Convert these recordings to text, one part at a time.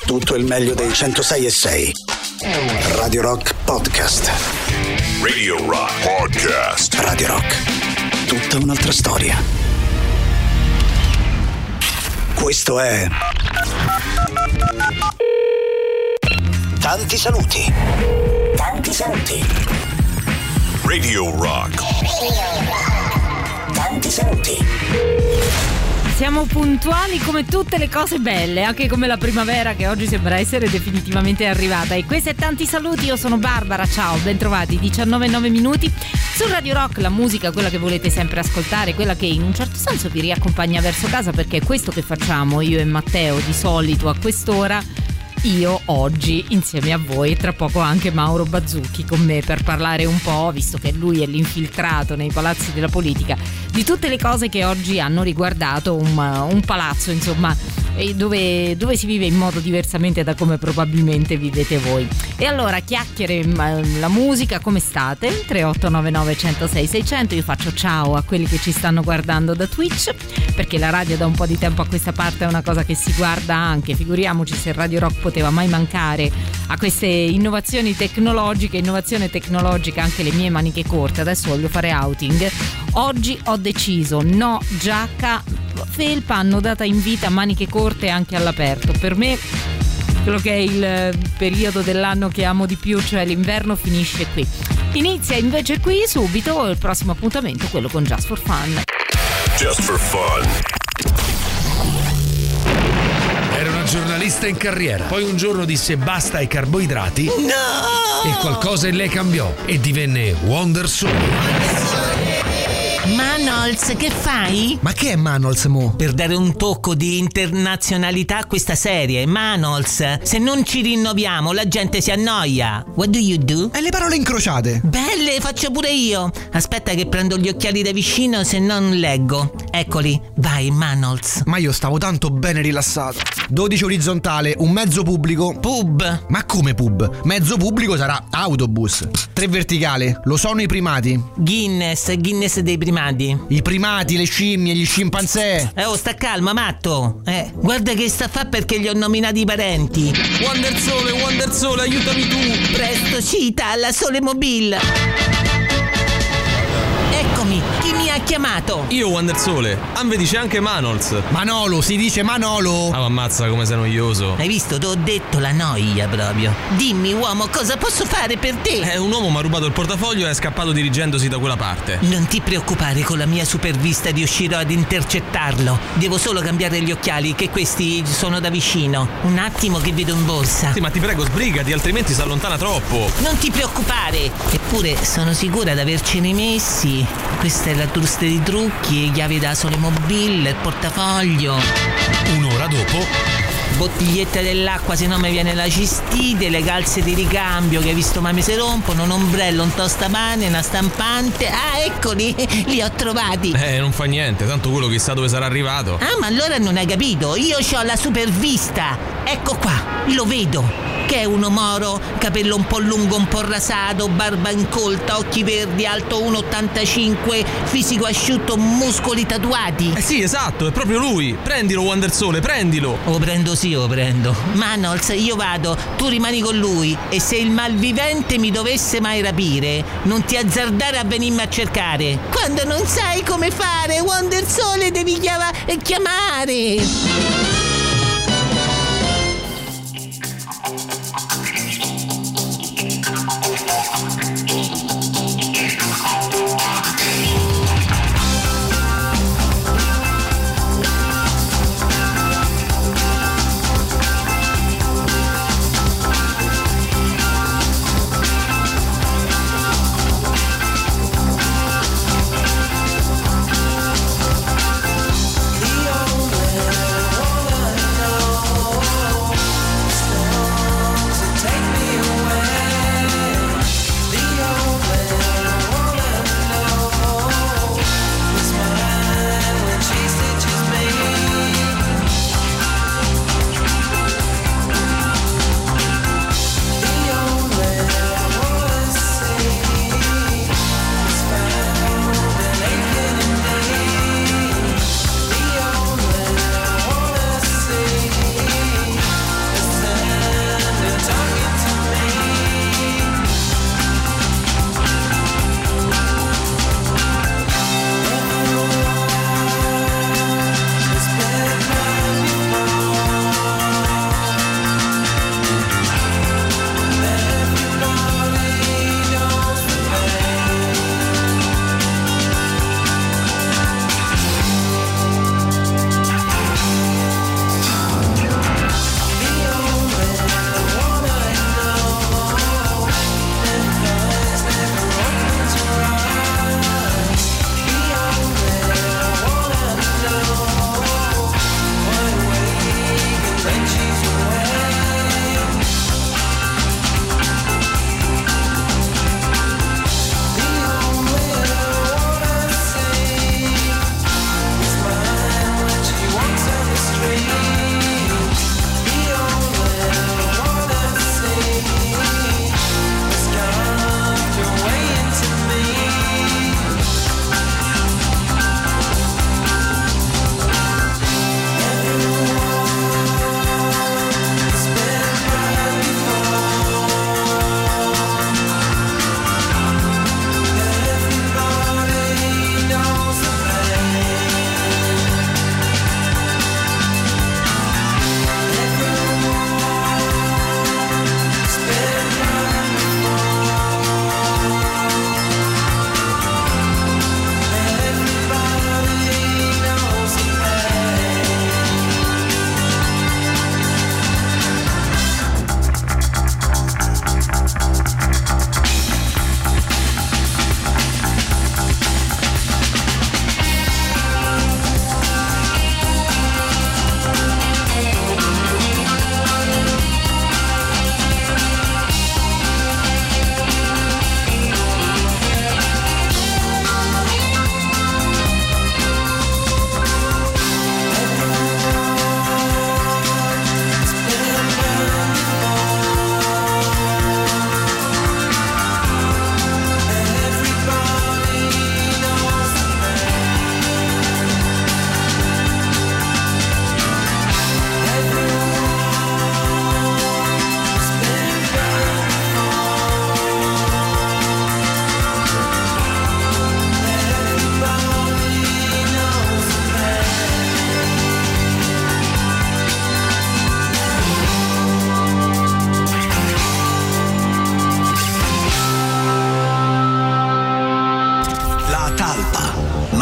tutto il meglio dei 106.6. Radio Rock Podcast. Radio Rock Podcast. Radio Rock. Tutta un'altra storia. Questo è Tanti saluti. Tanti saluti. Radio Rock. Tanti saluti. Siamo puntuali come tutte le cose belle, anche come la primavera che oggi sembra essere definitivamente arrivata. E questi è Tanti saluti, io sono Barbara, ciao, bentrovati, 19:09 minuti su Radio Rock, la musica, quella che volete sempre ascoltare, quella che in un certo senso vi riaccompagna verso casa, perché è questo che facciamo io e Matteo di solito a quest'ora. Io oggi insieme a voi, tra poco anche Mauro Bazzucchi con me per parlare un po', visto che lui è l'infiltrato nei palazzi della politica, di tutte le cose che oggi hanno riguardato un palazzo, insomma, dove si vive in modo diversamente da come probabilmente vivete voi. E allora, chiacchiere, la musica, come state? 3899 106 600. Io faccio ciao a quelli che ci stanno guardando da Twitch, perché la radio da un po' di tempo a questa parte è una cosa che si guarda anche, figuriamoci se Radio Rock poteva mai mancare a queste innovazioni tecnologiche. Innovazione tecnologica, anche le mie maniche corte. Adesso voglio fare outing. Oggi ho deciso, no giacca, felpa, hanno data in vita maniche corte anche all'aperto. Per me quello che è il periodo dell'anno che amo di più, cioè l'inverno, finisce qui. Inizia invece qui subito il prossimo appuntamento, quello con Just for Fun. Just for fun. Era una giornalista in carriera. Poi un giorno disse basta ai carboidrati. No! E qualcosa in lei cambiò e divenne Wonder Soul. Manols, che fai? Ma che è Manols, mo? Per dare un tocco di internazionalità a questa serie. Manols, se non ci rinnoviamo la gente si annoia. What do you do? E le parole incrociate. Belle, faccio pure io. Aspetta che prendo gli occhiali da vicino, se no non leggo. Eccoli, vai Manols. Ma io stavo tanto bene rilassato. 12 orizzontale, un mezzo pubblico. Pub. Ma come pub? Mezzo pubblico sarà autobus. 3 verticale, lo sono i primati. Guinness dei primati. I primati, le scimmie, gli scimpanzé. Oh, sta calma, matto. Guarda che sta a fa perché li ho nominati i parenti. Wonder Sole, aiutami tu. Presto, cita alla Sole Mobile. Eccomi, chi mi ha chiamato? Io Wonder Sole, vedi c'è anche Manols. Manolo, si dice Manolo. Ah, ammazza come sei noioso. Hai visto, t'ho detto la noia proprio. Dimmi uomo, cosa posso fare per te? Un uomo mi ha rubato il portafoglio e è scappato dirigendosi da quella parte. Non ti preoccupare, con la mia supervista riuscirò ad intercettarlo. Devo solo cambiare gli occhiali, che questi sono da vicino. Un attimo che vedo in borsa. Sì, ma ti prego sbrigati, altrimenti si allontana troppo. Non ti preoccupare. Eppure sono sicura di averceli messi. Questa è la busta di trucchi, chiavi da Sole Mobile, il portafoglio. Un'ora dopo, bottiglietta dell'acqua se no mi viene la cistite, le calze di ricambio che hai visto ma mi si rompono, un ombrello, un tostapane, una stampante. Ah, eccoli, li ho trovati. Non fa niente, tanto quello chissà dove sarà arrivato. Ah, ma allora non hai capito, io c'ho la supervista. Ecco qua, lo vedo. Che è uno moro, capello un po' lungo, un po' rasato, barba incolta, occhi verdi, alto 1,85, fisico asciutto, muscoli tatuati. Sì, esatto, è proprio lui. Prendilo Wonder Sole, prendilo. Lo prendo, sì, lo prendo. Manols, io vado, tu rimani con lui. E se il malvivente mi dovesse mai rapire, non ti azzardare a venirmi a cercare. Quando non sai come fare, Wonder Sole devi chiamare. The only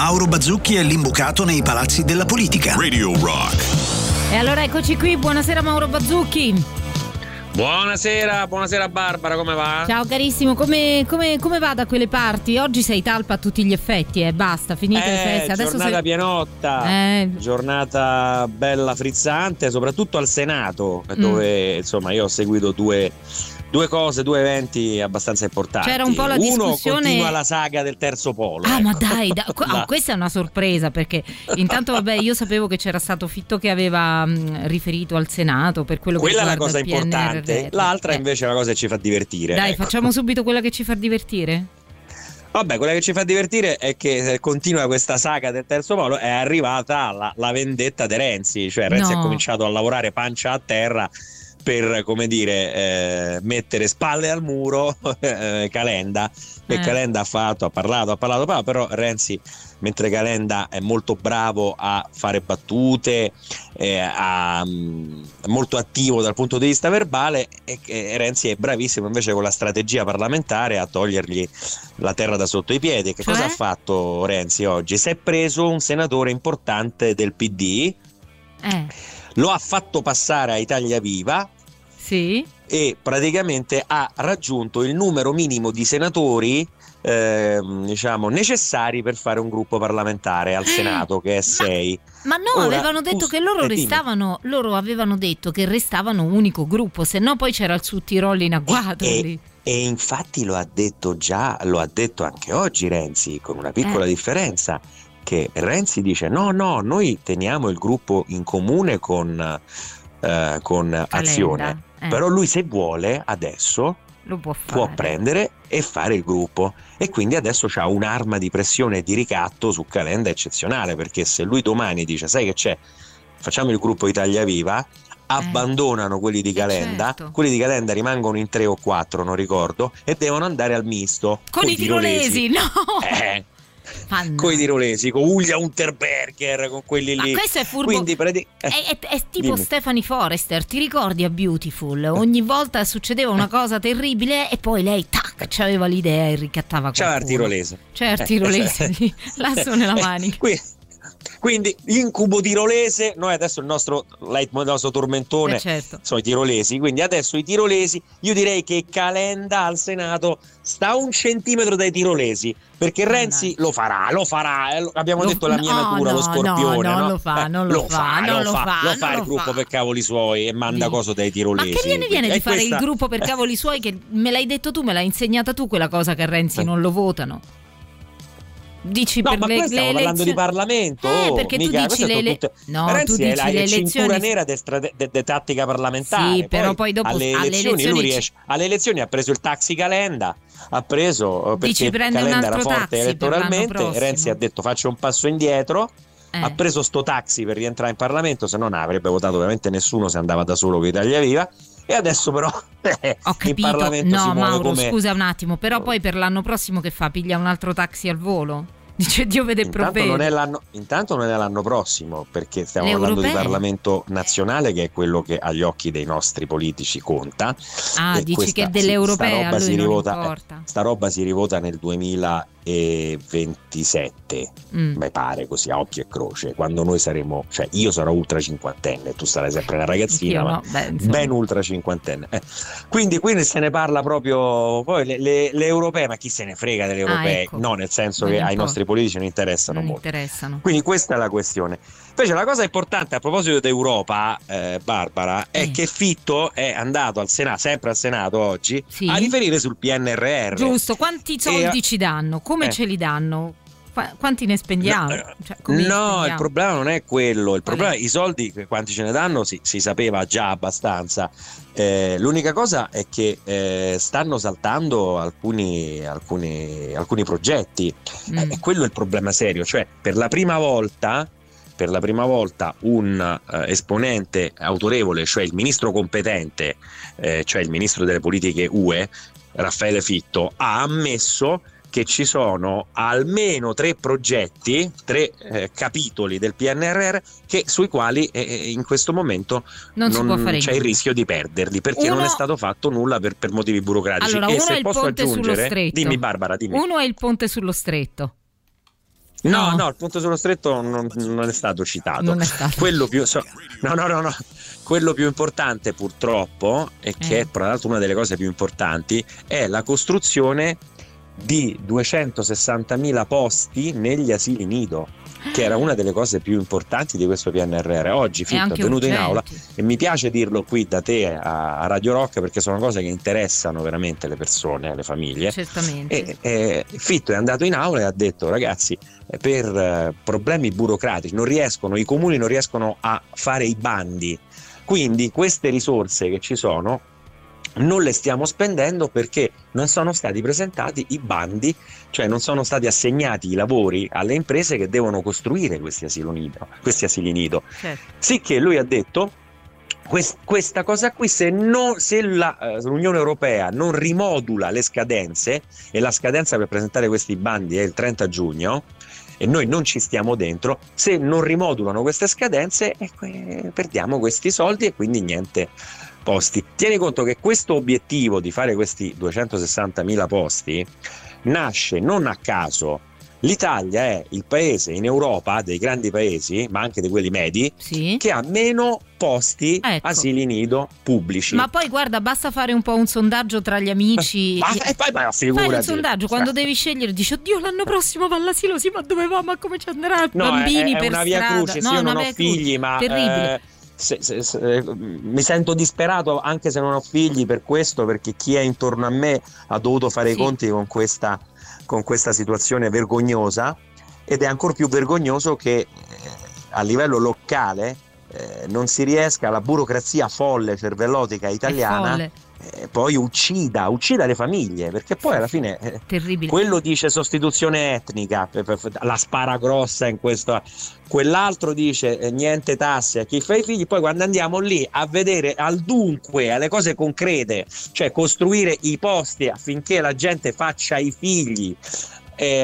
Mauro Bazzucchi è l'imbucato nei palazzi della politica. Radio Rock. E allora eccoci qui, buonasera Mauro Bazzucchi. Buonasera Barbara, come va? Ciao carissimo, come va da quelle parti? Oggi sei talpa a tutti gli effetti, basta, finite le feste. Adesso giornata pienotta, giornata bella frizzante, soprattutto al Senato, dove insomma io ho seguito due eventi abbastanza importanti. C'era un po' la discussione. Uno continua la saga del terzo polo. Ma dai, questa è una sorpresa, perché intanto vabbè, io sapevo che c'era stato Fitto che aveva riferito al Senato per quello quella che è la cosa importante. L'altra invece è una cosa che ci fa divertire. Dai, facciamo subito quella che ci fa divertire. Vabbè, quella che ci fa divertire è che continua questa saga del terzo polo, è arrivata la vendetta di Renzi, cioè Renzi ha cominciato a lavorare pancia a terra per, come dire, mettere spalle al muro Calenda, e Calenda ha parlato, però Renzi, mentre Calenda è molto bravo a fare battute, molto attivo dal punto di vista verbale, e Renzi è bravissimo invece con la strategia parlamentare a togliergli la terra da sotto i piedi. Che cosa ha fatto Renzi oggi? Si è preso un senatore importante del PD, lo ha fatto passare a Italia Viva. Sì. E praticamente ha raggiunto il numero minimo di senatori necessari per fare un gruppo parlamentare al Senato, che è 6. Ma no, avevano detto che loro avevano detto che restavano unico gruppo, se no poi c'era il Sudtirolo in agguato lì. E infatti lo ha detto anche oggi Renzi, con una piccola differenza, che Renzi dice no, noi teniamo il gruppo in comune con Azione, però lui se vuole adesso lo può prendere e fare il gruppo, e quindi adesso c'ha un'arma di pressione e di ricatto su Calenda eccezionale, perché se lui domani dice sai che c'è, facciamo il gruppo Italia Viva, abbandonano quelli di Calenda, quelli di Calenda rimangono in 3 o 4 non ricordo, e devono andare al misto con i tirolesi. No, con i tirolesi, con Ulia Unterberger, con quelli lì. Ma questo è furbo. Quindi è tipo Stephanie Forrester, ti ricordi a Beautiful? Ogni volta succedeva una cosa terribile e poi lei c'aveva l'idea e ricattava qualcuno. C'era il tirolese lì, lasso nella manica. Quindi incubo tirolese, noi adesso il nostro tormentone sono i tirolesi, quindi adesso i tirolesi, io direi che Calenda al Senato sta a 1 centimetro dai tirolesi, perché Renzi lo farà, abbiamo detto la mia natura, lo scorpione, non lo fa il gruppo per cavoli suoi e manda coso dai tirolesi. Ma che viene di fare il gruppo per cavoli suoi, che me l'hai detto tu, me l'hai insegnata tu quella cosa che a Renzi non lo votano? Dici no, per ma le stiamo parlando di Parlamento, perché mica, tu dici Renzi è la cintura nera di tattica parlamentare. Sì, però poi dopo alle elezioni lui riesce. Alle elezioni ha preso il taxi Calenda, perché Calenda era forte elettoralmente. Renzi ha detto faccio un passo indietro. Ha preso sto taxi per rientrare in Parlamento, se no non avrebbe votato ovviamente nessuno se andava da solo con Italia Viva. E adesso però ho capito. In Parlamento si muove Mauro, come... scusa un attimo, però poi per l'anno prossimo che fa? Piglia un altro taxi al volo? Dice Dio vede e provvede. Intanto non è l'anno prossimo, perché stiamo parlando di Parlamento nazionale, che è quello che agli occhi dei nostri politici conta. Dici che delle europee a lui non importa. Sta roba si rivota nel 2027, mi pare, così a occhio e croce, quando noi saremo, cioè io sarò ultra cinquantenne, tu sarai sempre una ragazzina, ben ultra cinquantenne. Quindi se ne parla proprio. Poi le europee, ma chi se ne frega delle europee? Ecco. No, nel senso che ai nostri politici non interessano molto. Quindi questa è la questione. Invece la cosa importante a proposito d'Europa, Barbara, è che Fitto è andato al Senato, sempre al Senato oggi, a riferire sul PNRR. Giusto, quanti soldi ci danno? Come ce li danno? Quanti ne spendiamo? Il problema non è quello, il problema i soldi, quanti ce ne danno si sapeva già abbastanza. L'unica cosa è che stanno saltando alcuni progetti, e quello è il problema serio, cioè per la prima volta un esponente autorevole, cioè il ministro competente, cioè il ministro delle politiche UE, Raffaele Fitto, ha ammesso che ci sono almeno 3 progetti, 3 capitoli del PNRR sui quali in questo momento non c'è il rischio di perderli, perché non è stato fatto nulla per motivi burocratici. Allora, e uno se è il posso ponte aggiungere, sullo stretto. dimmi Barbara, dimmi. Uno è il ponte sullo stretto. No, il ponte sullo stretto non è stato citato. Non è stato. Quello più no. Quello più importante purtroppo, e che è tra l'altro una delle cose più importanti, è la costruzione di 260.000 posti negli asili nido, che era una delle cose più importanti di questo PNRR. Oggi Fitto è venuto in aula, e mi piace dirlo qui da te a Radio Rock, perché sono cose che interessano veramente le persone, le famiglie. Certamente. E Fitto è andato in aula e ha detto: ragazzi, per problemi burocratici i comuni non riescono a fare i bandi, quindi queste risorse che ci sono non le stiamo spendendo perché non sono stati presentati i bandi, cioè non sono stati assegnati i lavori alle imprese che devono costruire questi asili nido. Certo. Sicché lui ha detto: questa cosa qui, se l'Unione Europea non rimodula le scadenze, e la scadenza per presentare questi bandi è il 30 giugno e noi non ci stiamo dentro, se non rimodulano queste scadenze perdiamo questi soldi e quindi niente posti. Tieni conto che questo obiettivo di fare questi 260.000 posti nasce non a caso. L'Italia è il paese in Europa, dei grandi paesi, ma anche di quelli medi, che ha meno posti asili nido pubblici. Ma poi guarda, basta fare un po' un sondaggio tra gli amici. Fai un sondaggio quando devi scegliere, dici: oddio, l'anno prossimo va all'asilo, sì, ma dove va? Ma come ci andrà? Bambini è per una via strada. crucis. Io non ho figli, ma terribile. Mi sento disperato anche se non ho figli per questo, perché chi è intorno a me ha dovuto fare i conti con questa situazione vergognosa, ed è ancora più vergognoso che a livello locale non si riesca, la burocrazia folle cervellotica italiana poi uccida le famiglie, perché poi alla fine quello dice sostituzione etnica, la spara grossa in questo, quell'altro dice niente tasse a chi fa i figli. Poi quando andiamo lì a vedere al dunque, alle cose concrete, cioè costruire i posti affinché la gente faccia i figli e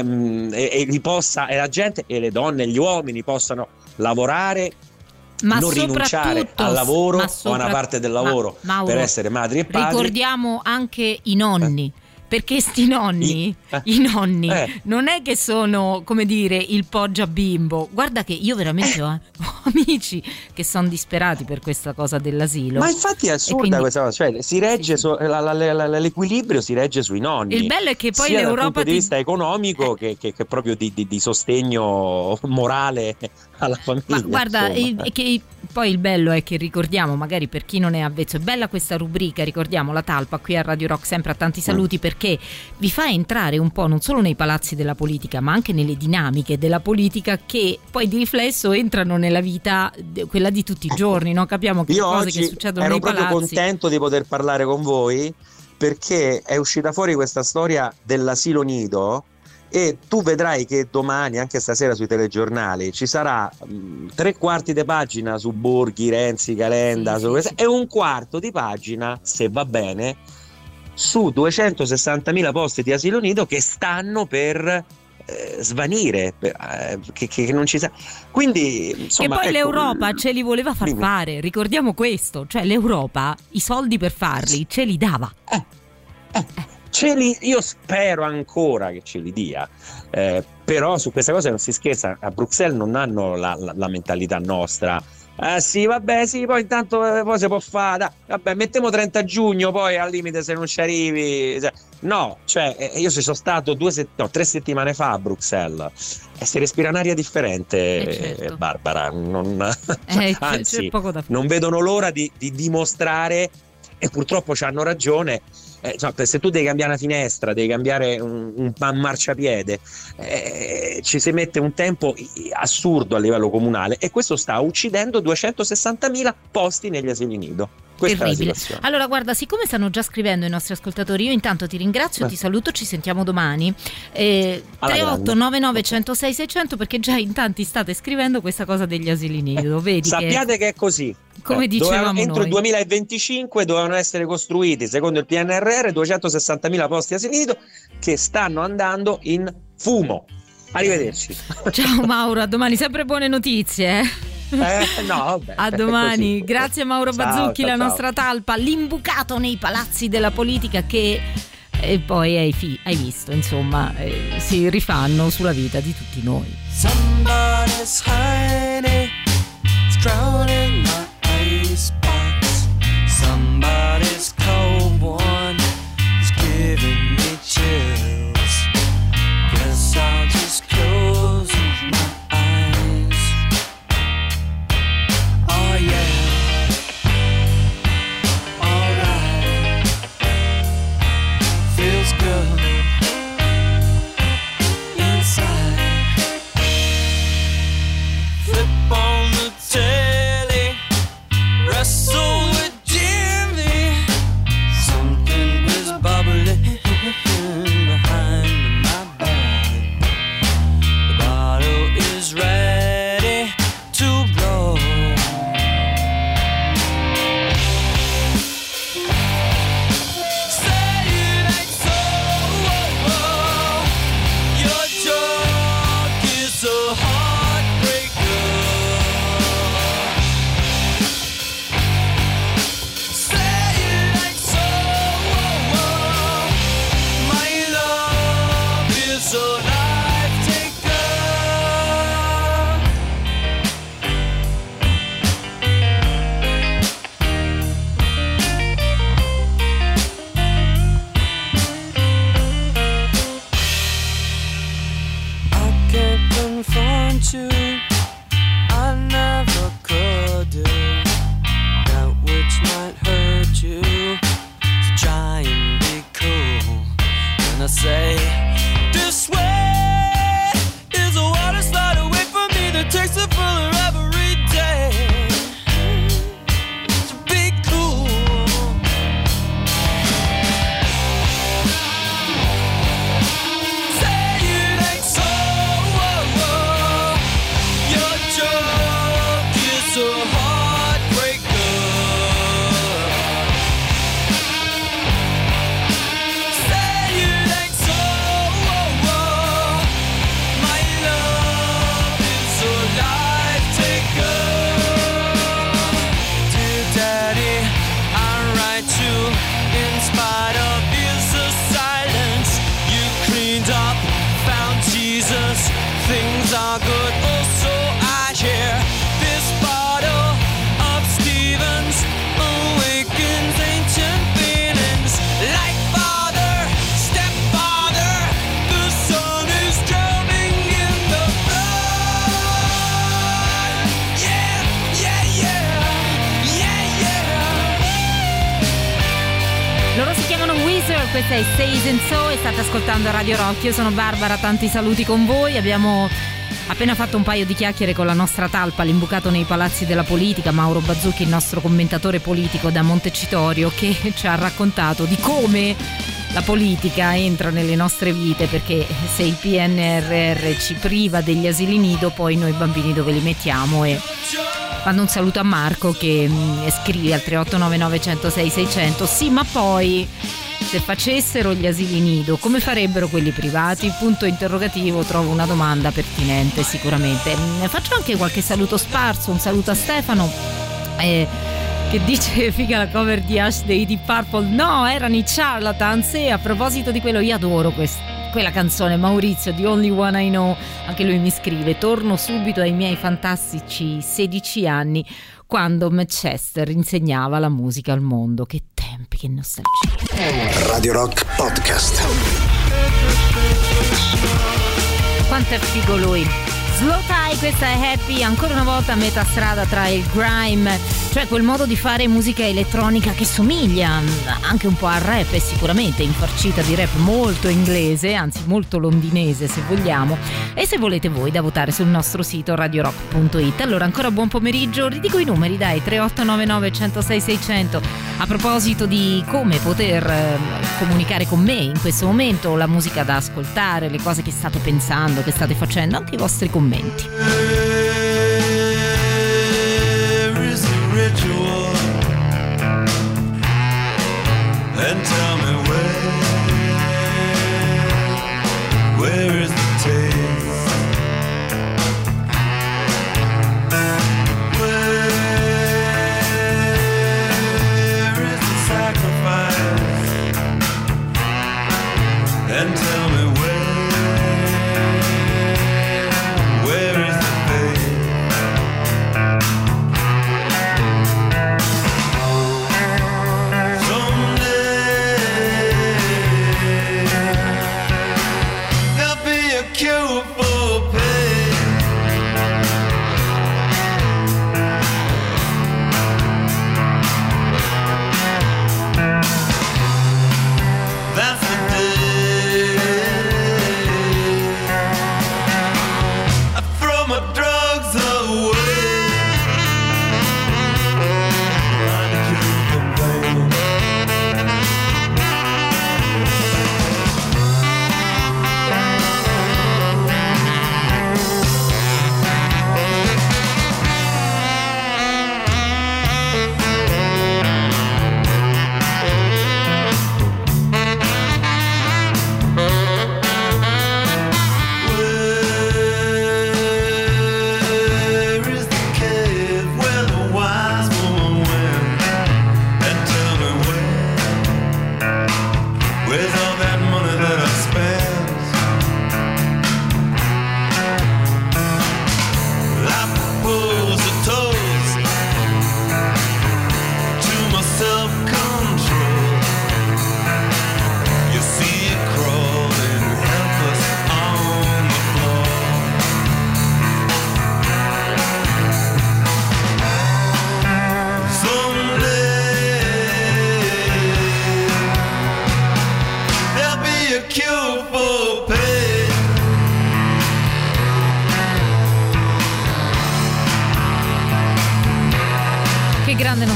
la gente e le donne e gli uomini possano lavorare, ma non rinunciare al lavoro o a una parte del lavoro Mauro, per essere madri e padri. Ricordiamo anche i nonni, perché sti nonni, i nonni non è che sono, come dire, il poggia bimbo. Guarda che io veramente ho amici che sono disperati per questa cosa dell'asilo. Ma infatti è assurda questa cosa, cioè si regge l'equilibrio si regge sui nonni. Il bello è che poi sia l'Europa dal punto di vista economico che proprio di sostegno morale alla famiglia. Ma guarda, che poi il bello è che ricordiamo, magari per chi non è avvezzo, è bella questa rubrica, ricordiamo la talpa qui a Radio Rock, sempre a tanti saluti, perché vi fa entrare un po' non solo nei palazzi della politica, ma anche nelle dinamiche della politica, che poi di riflesso entrano nella vita, quella di tutti i giorni, no? Capiamo che cose che succedono nei palazzi. Ero proprio contento di poter parlare con voi, perché è uscita fuori questa storia dell'asilo nido, e tu vedrai che domani, anche stasera sui telegiornali, ci sarà 3/4 di pagina su Borghi, Renzi, Calenda, e un quarto di pagina, se va bene, su 260.000 posti di asilo nido che stanno per svanire, che non ci sa. Quindi insomma, che poi l'Europa ce li voleva far fare, ricordiamo questo, cioè l'Europa i soldi per farli ce li dava. Io spero ancora che ce li dia, però su questa cosa non si scherza. A Bruxelles non hanno la mentalità nostra. Sì, vabbè, sì, poi intanto poi si può fare, vabbè, mettiamo 30 giugno, poi al limite se non ci arrivi. No, cioè io ci sono stato 3 settimane fa a Bruxelles e si respira un'aria differente, certo. Barbara, anzi, non vedono l'ora di dimostrare, e purtroppo ci hanno ragione. Se tu devi cambiare una finestra, devi cambiare un marciapiede, ci si mette un tempo assurdo a livello comunale, e questo sta uccidendo 260.000 posti negli asili nido. Questa terribile. È la situazione. Allora guarda, siccome stanno già scrivendo i nostri ascoltatori, io intanto ti ringrazio, ti saluto, ci sentiamo domani. 3899 106 600, perché già in tanti state scrivendo questa cosa degli asili nido. Vedi, sappiate che è così. Come dicevamo entro noi, il 2025 dovevano essere costruiti, secondo il PNRR, 260.000 posti asili nido che stanno andando in fumo. Arrivederci. Ciao Mauro, a domani, sempre buone notizie. No, vabbè, a domani. così. Grazie Mauro Bazzucchi, la nostra talpa, l'imbucato nei palazzi della politica, che poi hai visto, insomma, si rifanno sulla vita di tutti noi. Somebody's hiding, it's drowning my icebox. Somebody's cold one is giving me chills. Guess I'll just close my eyes. Oh yeah, alright, feels good inside. Flip on the telly, wrestle with Jimmy. Something is bubbling behind my back. The bottle is ready to blow. Say it ain't so. Your joke is a heartbreaker. Say it ain't so. My love is a life taker. I can't confront you, I never could do that which might hurt you. So try and be cool. And I say, this way is a water slide away from me that takes it fuller every day. So be cool. Say it ain't so. Your joke is a heartbreaker. Say it ain't so. My love is a life taker. Dear Daddy, I write you in spite of years of silence. You cleaned up, found Jesus. Things are good, also I hear this bottle of Stevens awakens ancient feelings. Like father, stepfather, the sun is drowning in the blood. Yeah, yeah, yeah, yeah, yeah. Loro si chiamano Weezer, questa è Says and So e state ascoltando Radio Rock. Io sono Barbara, tanti saluti con voi. Abbiamo appena fatto un paio di chiacchiere con la nostra talpa, l'imbucato nei palazzi della politica, Mauro Bazzucchi, il nostro commentatore politico da Montecitorio, che ci ha raccontato di come la politica entra nelle nostre vite, perché se il PNRR ci priva degli asili nido, poi noi bambini dove li mettiamo? E mando un saluto a Marco che scrive al 3899 106 600: sì, ma poi se facessero gli asili nido, come farebbero quelli privati? Punto interrogativo. Trovo una domanda pertinente sicuramente. Faccio anche qualche saluto sparso, un saluto a Stefano che dice figa la cover di Hush dei Deep Purple. No, erano i Charlatans. E a proposito di quello, io adoro quella canzone, Maurizio, The Only One I Know. Anche lui mi scrive: torno subito ai miei fantastici 16 anni, quando Manchester insegnava la musica al mondo. Che tempi, che nostalgia. Radio Rock Podcast. Quanto è figo lui. Slow Tie, questa è Happy, ancora una volta a metà strada tra il grime, cioè quel modo di fare musica elettronica che somiglia anche un po' al rap, e sicuramente infarcita di rap molto inglese, anzi molto londinese se vogliamo. E se volete voi, da votare sul nostro sito radiorock.it. Allora ancora buon pomeriggio, ridico i numeri, dai, 3899 106 600. A proposito di come poter comunicare con me in questo momento, la musica da ascoltare, le cose che state pensando, che state facendo, anche i vostri commenti. And tell me where is the taste? Where is the sacrifice? And tell me where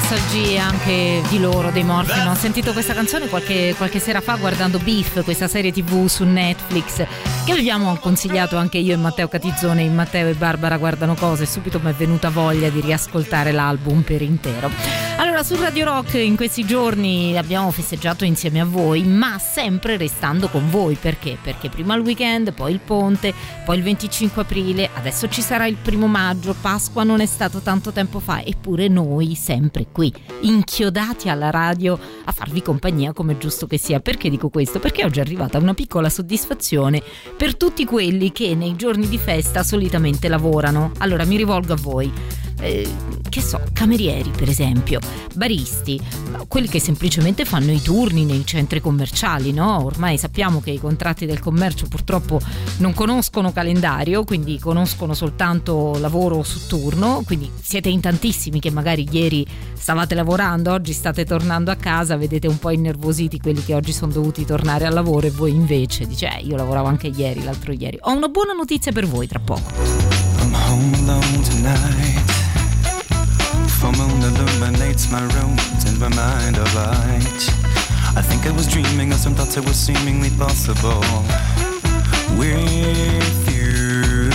nostalgie anche di loro, dei Morphine. Ho sentito questa canzone qualche sera fa guardando Beef, questa serie TV su Netflix che abbiamo consigliato anche io e Matteo Catizzone in Matteo e Barbara guardano cose, e subito mi è venuta voglia di riascoltare l'album per intero. Allora, su Radio Rock in questi giorni abbiamo festeggiato insieme a voi, ma sempre restando con voi. Perché? Perché prima il weekend, poi il ponte, poi il 25 aprile, adesso ci sarà il 1 maggio, Pasqua non è stato tanto tempo fa, eppure noi sempre qui, inchiodati alla radio a farvi compagnia come è giusto che sia. Perché dico questo? Perché oggi è arrivata una piccola soddisfazione per tutti quelli che nei giorni di festa solitamente lavorano. Allora mi rivolgo a voi. Che so, camerieri per esempio, baristi, quelli che semplicemente fanno i turni nei centri commerciali, no? Ormai sappiamo che i contratti del commercio purtroppo non conoscono calendario, quindi conoscono soltanto lavoro su turno, quindi siete in tantissimi che magari ieri stavate lavorando, oggi state tornando a casa, vedete un po' innervositi quelli che oggi sono dovuti tornare al lavoro, e voi invece dice io lavoravo anche ieri, l'altro ieri. Ho una buona notizia per voi tra poco. I'm home alone tonight. Full moon illuminates my rooms in my mind of light. I think I was dreaming of some thoughts that were seemingly possible with you.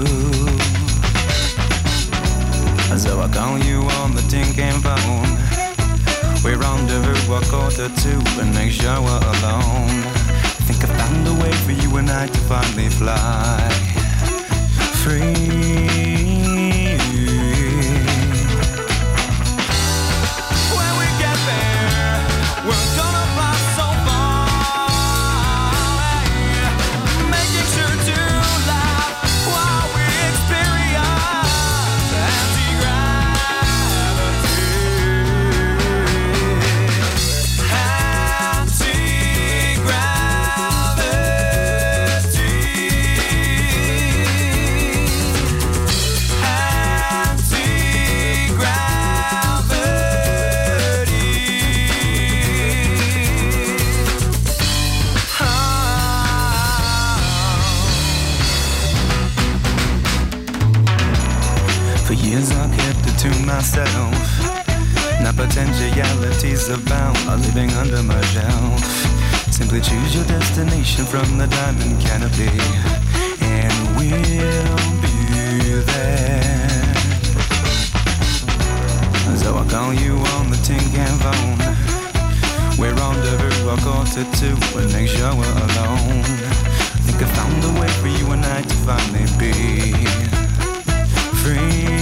So I call you on the tin-can phone. We rendezvous a 1:45 and make sure we're alone. Think I found a way for you and I to finally fly free. We're gonna fly so far, making sure to laugh while we experience anti-gravity. Years I kept it to myself. Now potentialities abound are living under my shelf. Simply choose your destination from the diamond canopy, and we'll be there. So I call you on the tin-can phone. We're rendezvous a 1:45 and make sure we're alone. Think I found a way for you and I to finally be free.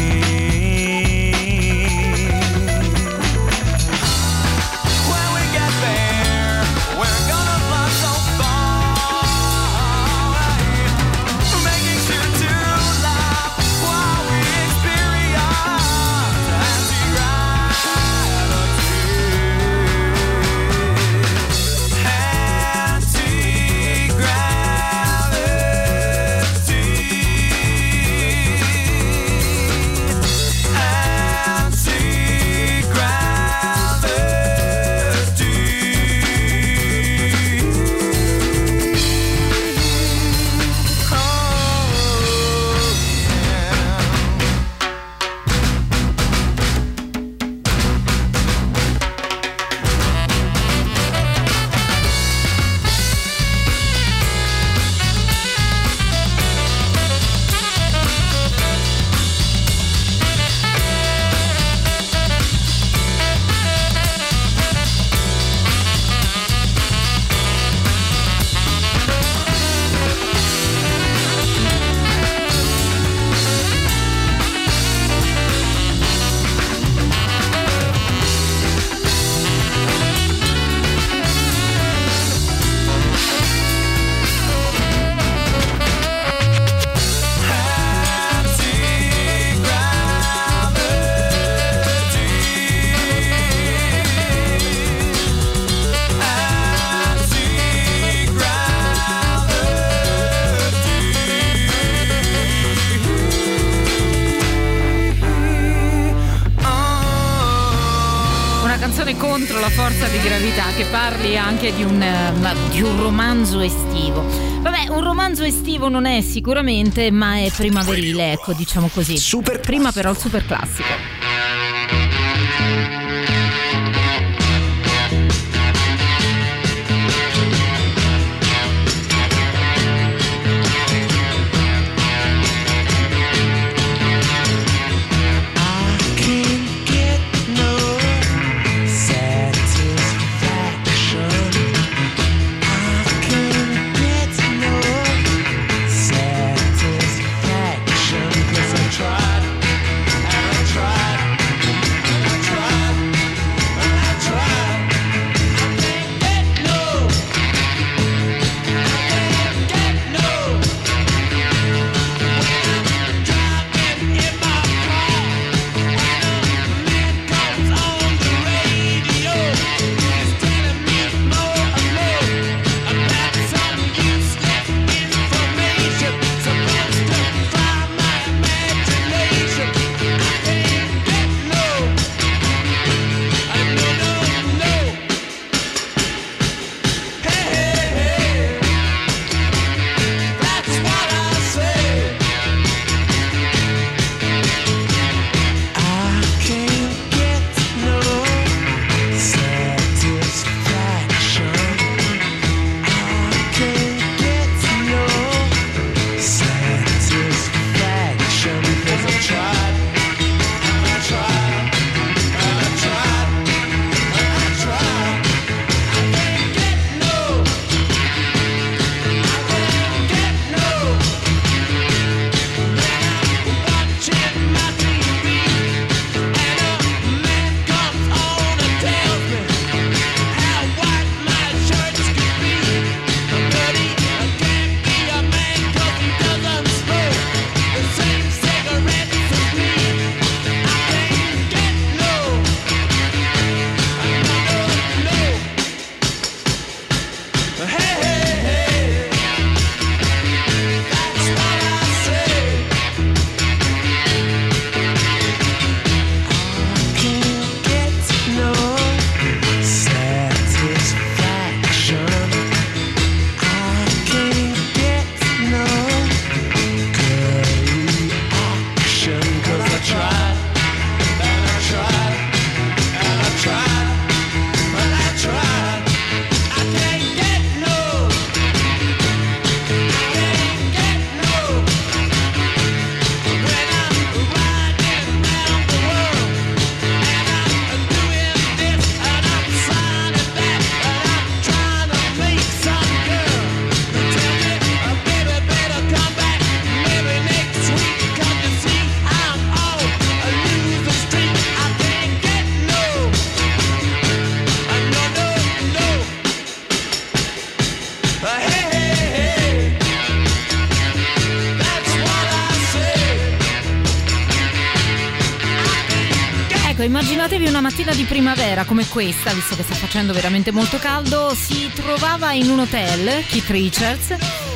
Contro la forza di gravità, che parli anche di un romanzo estivo. Vabbè, un romanzo estivo non è sicuramente, ma è primaverile, ecco, diciamo così. Prima però il super classico. immaginatevi una mattina di primavera come questa, visto che sta facendo veramente molto caldo. Si trovava in un hotel, Keith Richards,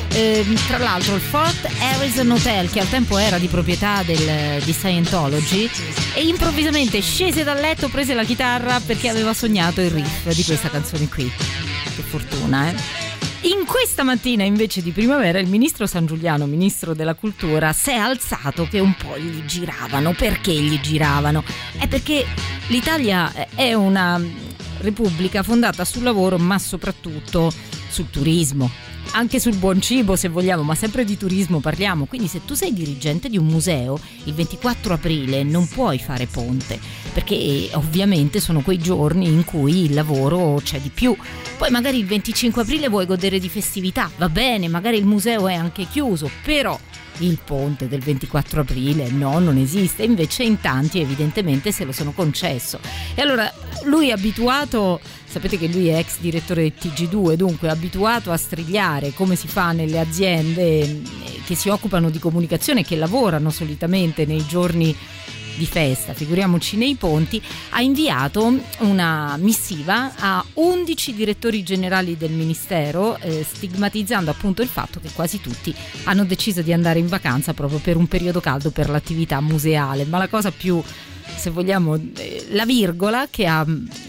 tra l'altro il Fort Harrison Hotel, che al tempo era di proprietà di Scientology, e improvvisamente scese dal letto, prese la chitarra perché aveva sognato il riff di questa canzone qui. Che fortuna, eh? In questa mattina invece di primavera il ministro Sangiuliano, ministro della cultura, si è alzato che un po' gli giravano. Perché gli giravano? È perché l'Italia è una repubblica fondata sul lavoro, ma soprattutto sul turismo. Anche sul buon cibo, se vogliamo, ma sempre di turismo parliamo. Quindi se tu sei dirigente di un museo, il 24 aprile non puoi fare ponte, perché ovviamente sono quei giorni in cui il lavoro c'è di più. Poi magari il 25 aprile vuoi godere di festività, va bene, magari il museo è anche chiuso, però il ponte del 24 aprile no, non esiste. Invece in tanti evidentemente se lo sono concesso. E allora lui è abituato, sapete che lui è ex direttore del TG2, dunque è abituato a strigliare come si fa nelle aziende che si occupano di comunicazione, che lavorano solitamente nei giorni di festa, figuriamoci nei ponti. Ha inviato una missiva a 11 direttori generali del ministero, stigmatizzando appunto il fatto che quasi tutti hanno deciso di andare in vacanza proprio per un periodo caldo per l'attività museale. Ma la cosa più, se vogliamo, la virgola che ha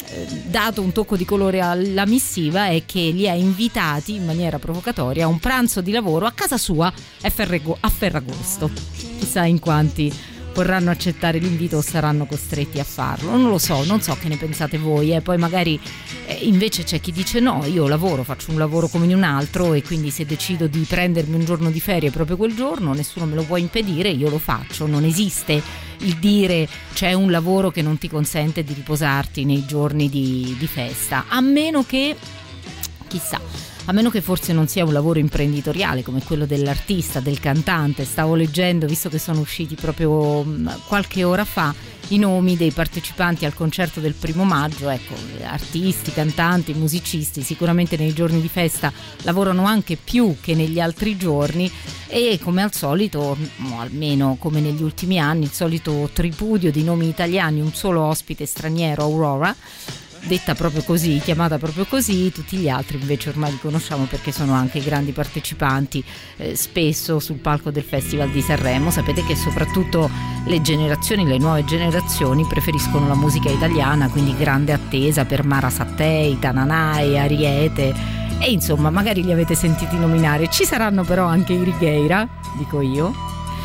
dato un tocco di colore alla missiva è che li ha invitati in maniera provocatoria a un pranzo di lavoro a casa sua a Ferragosto. Chissà in quanti vorranno accettare l'invito o saranno costretti a farlo. Non lo so, non so che ne pensate voi, poi magari invece c'è chi dice no, io lavoro, faccio un lavoro come un altro, e quindi se decido di prendermi un giorno di ferie proprio quel giorno nessuno me lo può impedire, io lo faccio. Non esiste il dire c'è un lavoro che non ti consente di riposarti nei giorni di festa, a meno che, chissà, a meno che forse non sia un lavoro imprenditoriale come quello dell'artista, del cantante. Stavo leggendo, visto che sono usciti proprio qualche ora fa, i nomi dei partecipanti al concerto del 1° maggio. Ecco, artisti, cantanti, musicisti sicuramente nei giorni di festa lavorano anche più che negli altri giorni, e come al solito, o almeno come negli ultimi anni, il solito tripudio di nomi italiani, un solo ospite straniero, Aurora, detta proprio così, chiamata proprio così. Tutti gli altri invece ormai li conosciamo perché sono anche grandi partecipanti, spesso sul palco del Festival di Sanremo. Sapete che soprattutto le nuove generazioni preferiscono la musica italiana, quindi grande attesa per Mara Sattei, Tananai, Ariete, e insomma magari li avete sentiti nominare. Ci saranno però anche i Righeira, dico io,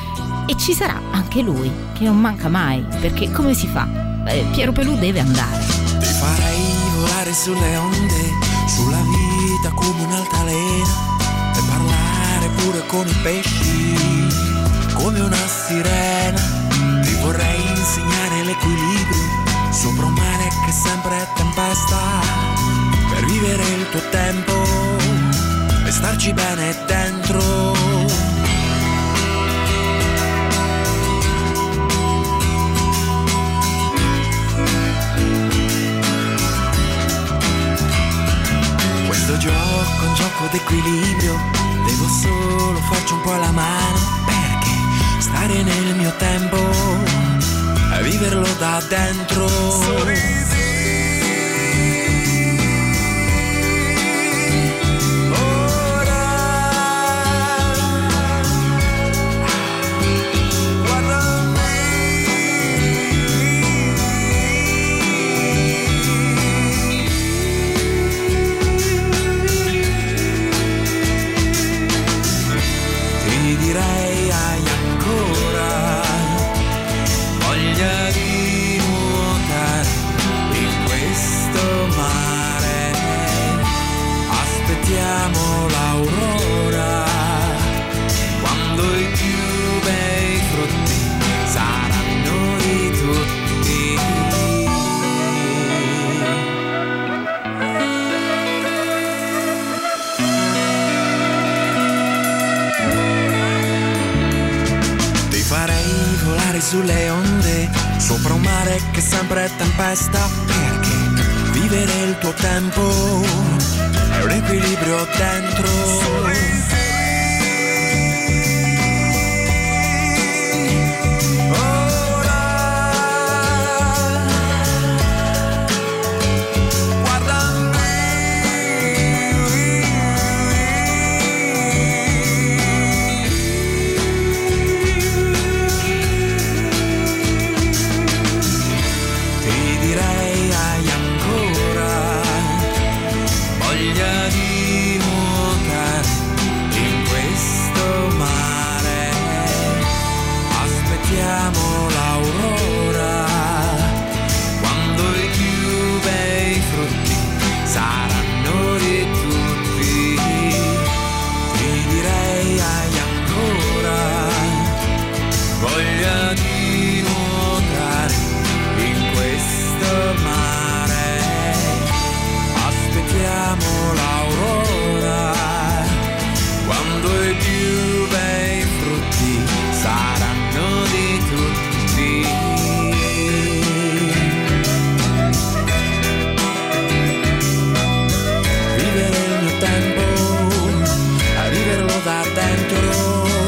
e ci sarà anche lui che non manca mai, perché come si fa? Piero Pelù deve andare. Ti farei volare sulle onde, sulla vita come un'altalena, e parlare pure con i pesci come una sirena. Ti vorrei insegnare l'equilibrio sopra un mare che sempre è tempesta, per vivere il tuo tempo e starci bene dentro. Gioco, un gioco d'equilibrio, devo solo farci un po' la mano, perché stare nel mio tempo e viverlo da dentro. Sorrisi. L'aurora, quando i più bei frutti saranno di tutti. Ti farei volare sulle onde, sopra un mare che sempre è tempesta, perché vivere il tuo tempo è un equilibrio dentro. Ora aspettiamo l'aurora, quando i più bei frutti saranno di tutti. Vivere il mio tempo, a viverlo da dentro.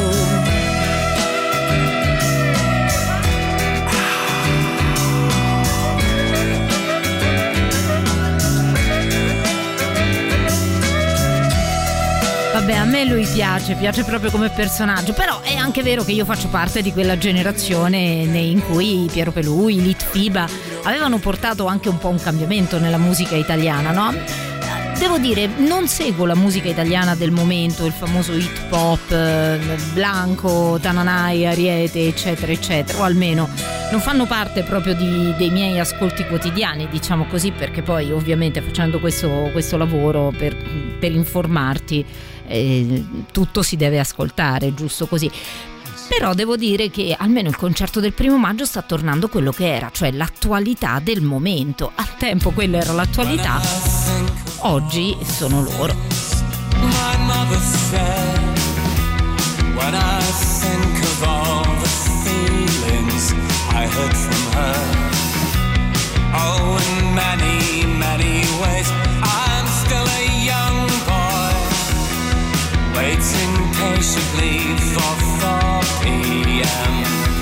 Vabbè, a me lui piace proprio come personaggio, però è anche vero che io faccio parte di quella generazione in cui Piero Pelù, Litfiba avevano portato anche un po' un cambiamento nella musica italiana, no? Devo dire, non seguo la musica italiana del momento, il famoso hip hop, Blanco, Tananai, Ariete, eccetera, eccetera, o almeno non fanno parte proprio dei miei ascolti quotidiani, diciamo così, perché poi ovviamente facendo questo lavoro per informarti, tutto si deve ascoltare, giusto così. Però devo dire che almeno il concerto del 1° maggio sta tornando quello che era, cioè l'attualità del momento. Al tempo quella era l'attualità, oggi sono loro. My mother said, when I think of all the feelings I heard from her, oh, in many, many ways, I'm still a young boy, waiting patiently for 4 p.m.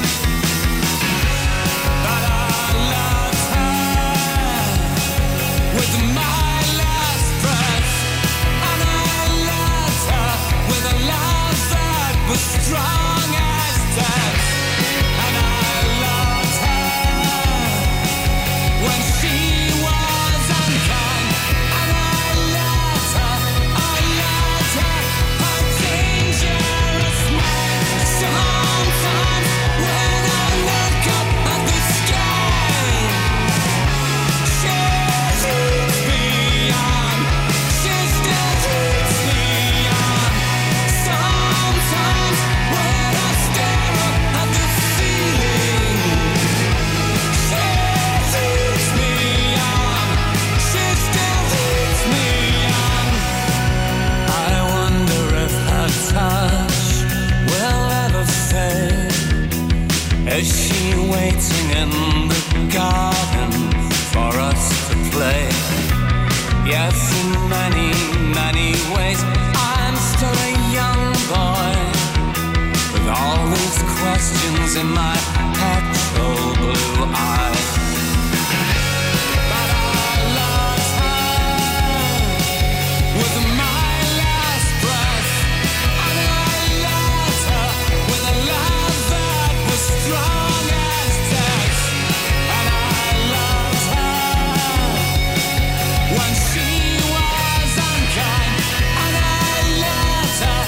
But I loved her with my last breath, and I loved her with a love that was strong as death, and I loved her when she was unkind, and I loved her, a dangerous man. Sometimes when I look up at the sky, she leads me on, she still leads me on. Sometimes when I stare up at the ceiling, she leads me on, she still leads me on. I wonder if her touch will ever fade. Is she waiting in the garden for us to play? Yes, in many, many ways, I'm still a young boy, with all these questions in my petrol blue eyes. But I loved her with my last breath, and I loved her with a love that was strong as death, and I loved her when she was unkind, and I loved her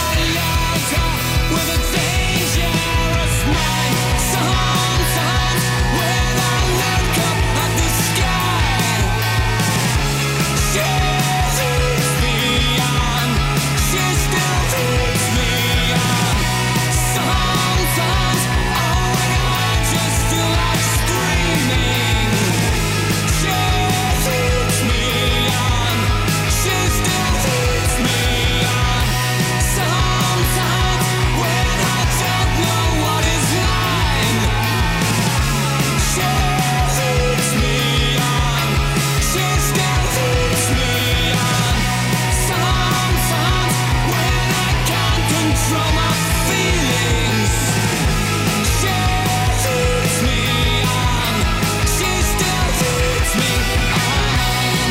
with a dangerous mind. Sometimes when I look up at the sky, she leads me on, she still leads me on. Sometimes, oh, when I just feel like screaming, she leads me on, she still leads me on. Sometimes when I don't know what is mine, she leads me on, she still leads me on. Sometimes when I can't control my feelings, she leads me on, she still leads me on.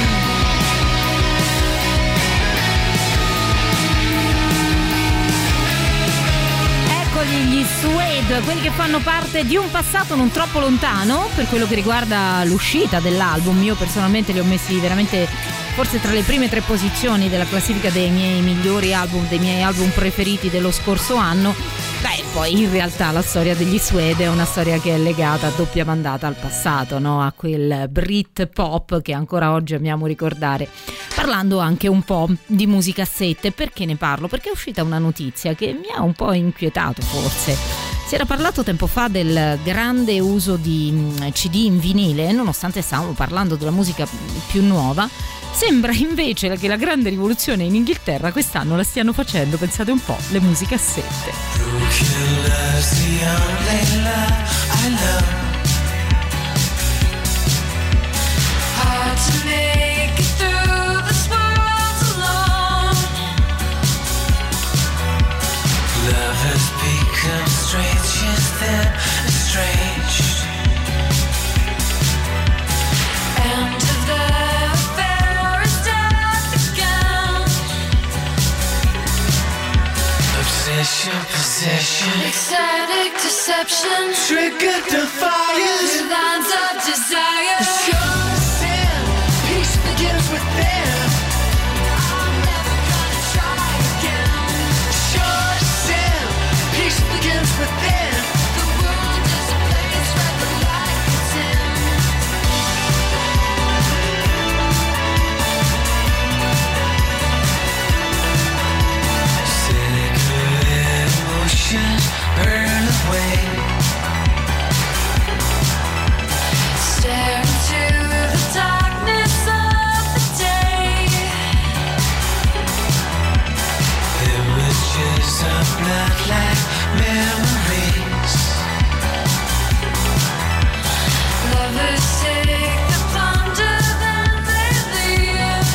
Eccoli gli Suede, quelli che fanno parte di un passato non troppo lontano per quello che riguarda l'uscita dell'album. Io personalmente li ho messi veramente forse tra le prime 3 posizioni della classifica dei miei migliori album, dei miei album preferiti dello scorso anno. Beh, poi in realtà la storia degli Suede è una storia che è legata a doppia mandata al passato, no? A quel Brit pop che ancora oggi amiamo ricordare, parlando anche un po' di musicassette. Perché ne parlo? Perché è uscita una notizia che mi ha un po' inquietato forse. Si era parlato tempo fa del grande uso di CD in vinile, nonostante stavamo parlando della musica più nuova. Sembra invece che la grande rivoluzione in Inghilterra quest'anno la stiano facendo, pensate un po', le musicassette. Strange then estranged, and the affair is dead again. Obsession, possession, ecstatic deception, triggered the fires, lines of desire. Sure sin, peace begins within. I'm never gonna try again. Sure sin, peace begins within. The world is a place where the light gets in. Cigarette emotions burn away. Stare into the darkness of the day. Images of blood like memories. Lovers take the plunder, then they leave.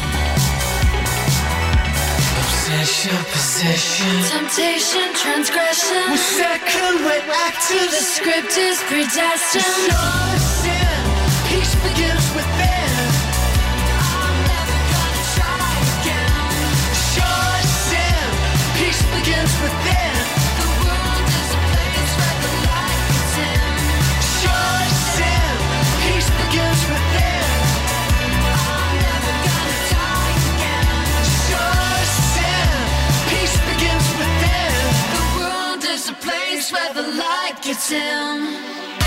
Obsession, possession, temptation, transgression. We're second-rate actors. The script is predestined. Sure sin, peace begins within. I'm never gonna try again. Sure sin, peace begins within. The world is a place where the light gets in. Sure sin, peace begins within. I'm never gonna die again. Sure sin, peace begins within. The world is a place where the light gets in.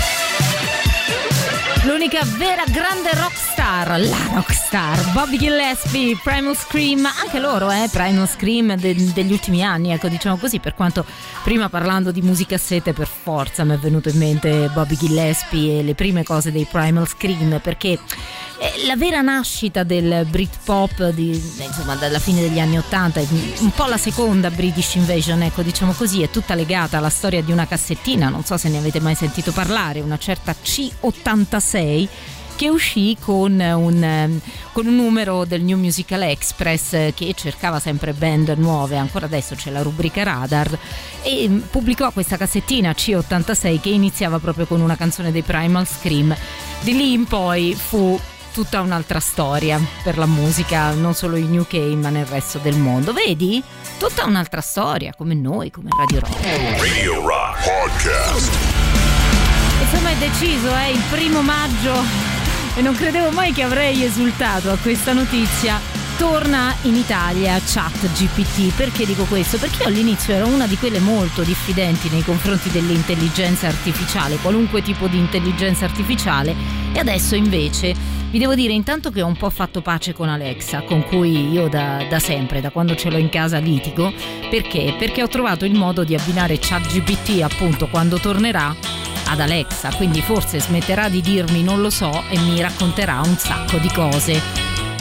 L'unica vera grande rockstar, la rockstar, Bobby Gillespie, Primal Scream, anche loro, Primal Scream degli ultimi anni, ecco, diciamo così, per quanto prima parlando di musicassette per forza mi è venuto in mente Bobby Gillespie e le prime cose dei Primal Scream, perché la vera nascita del Britpop insomma dalla fine degli anni '80, un po' la seconda British Invasion, ecco, diciamo così, è tutta legata alla storia di una cassettina, non so se ne avete mai sentito parlare, una certa C86 che uscì con un numero del New Musical Express che cercava sempre band nuove. Ancora adesso c'è la rubrica Radar, e pubblicò questa cassettina C86 che iniziava proprio con una canzone dei Primal Scream. Di lì in poi fu tutta un'altra storia per la musica, non solo in UK ma nel resto del mondo. Vedi? Tutta un'altra storia, come noi, come Radio Rock. Radio Rock Podcast. Insomma è deciso, è il 1 maggio e non credevo mai che avrei esultato a questa notizia. Torna in Italia ChatGPT. Perché dico questo? Perché io all'inizio ero una di quelle molto diffidenti nei confronti dell'intelligenza artificiale, qualunque tipo di intelligenza artificiale, e adesso invece vi devo dire intanto che ho un po' fatto pace con Alexa, con cui io da sempre, da quando ce l'ho in casa, litigo. Perché? Perché ho trovato il modo di abbinare ChatGPT, appunto, quando tornerà, ad Alexa, quindi forse smetterà di dirmi non lo so e mi racconterà un sacco di cose.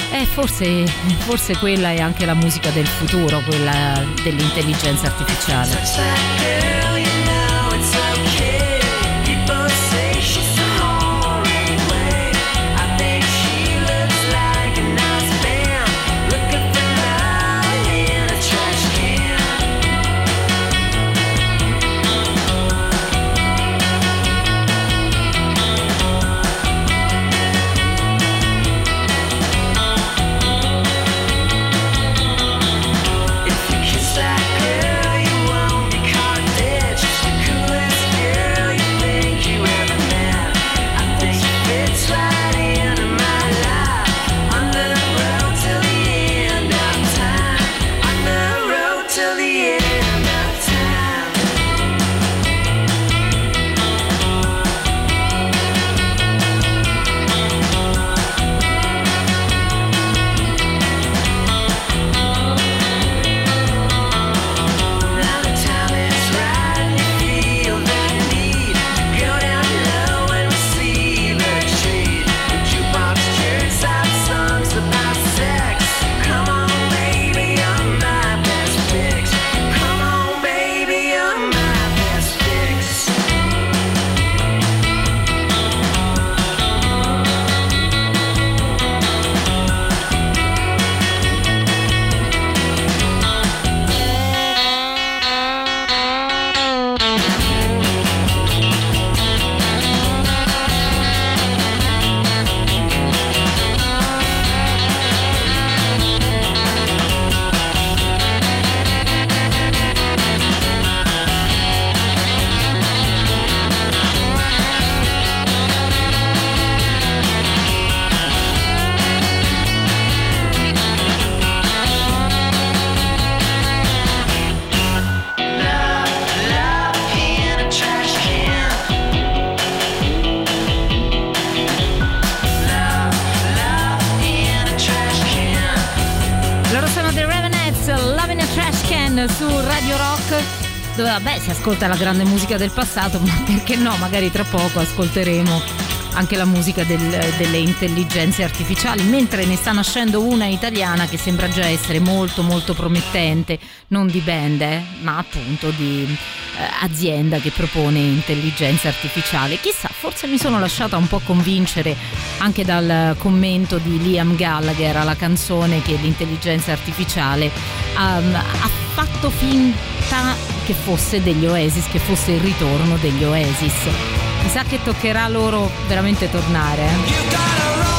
Forse quella è anche la musica del futuro, quella dell'intelligenza artificiale. If you kiss that girl, you won't be caught dead. su Radio Rock, dove vabbè si ascolta la grande musica del passato, ma perché no, magari tra poco ascolteremo anche la musica delle intelligenze artificiali, mentre ne sta nascendo una italiana che sembra già essere molto molto promettente, non di band ma appunto di azienda che propone intelligenza artificiale. Chissà, forse mi sono lasciata un po' convincere anche dal commento di Liam Gallagher alla canzone, che l'intelligenza artificiale ha fatto finta che fosse degli Oasis, che fosse il ritorno degli Oasis. Mi sa che toccherà loro veramente tornare.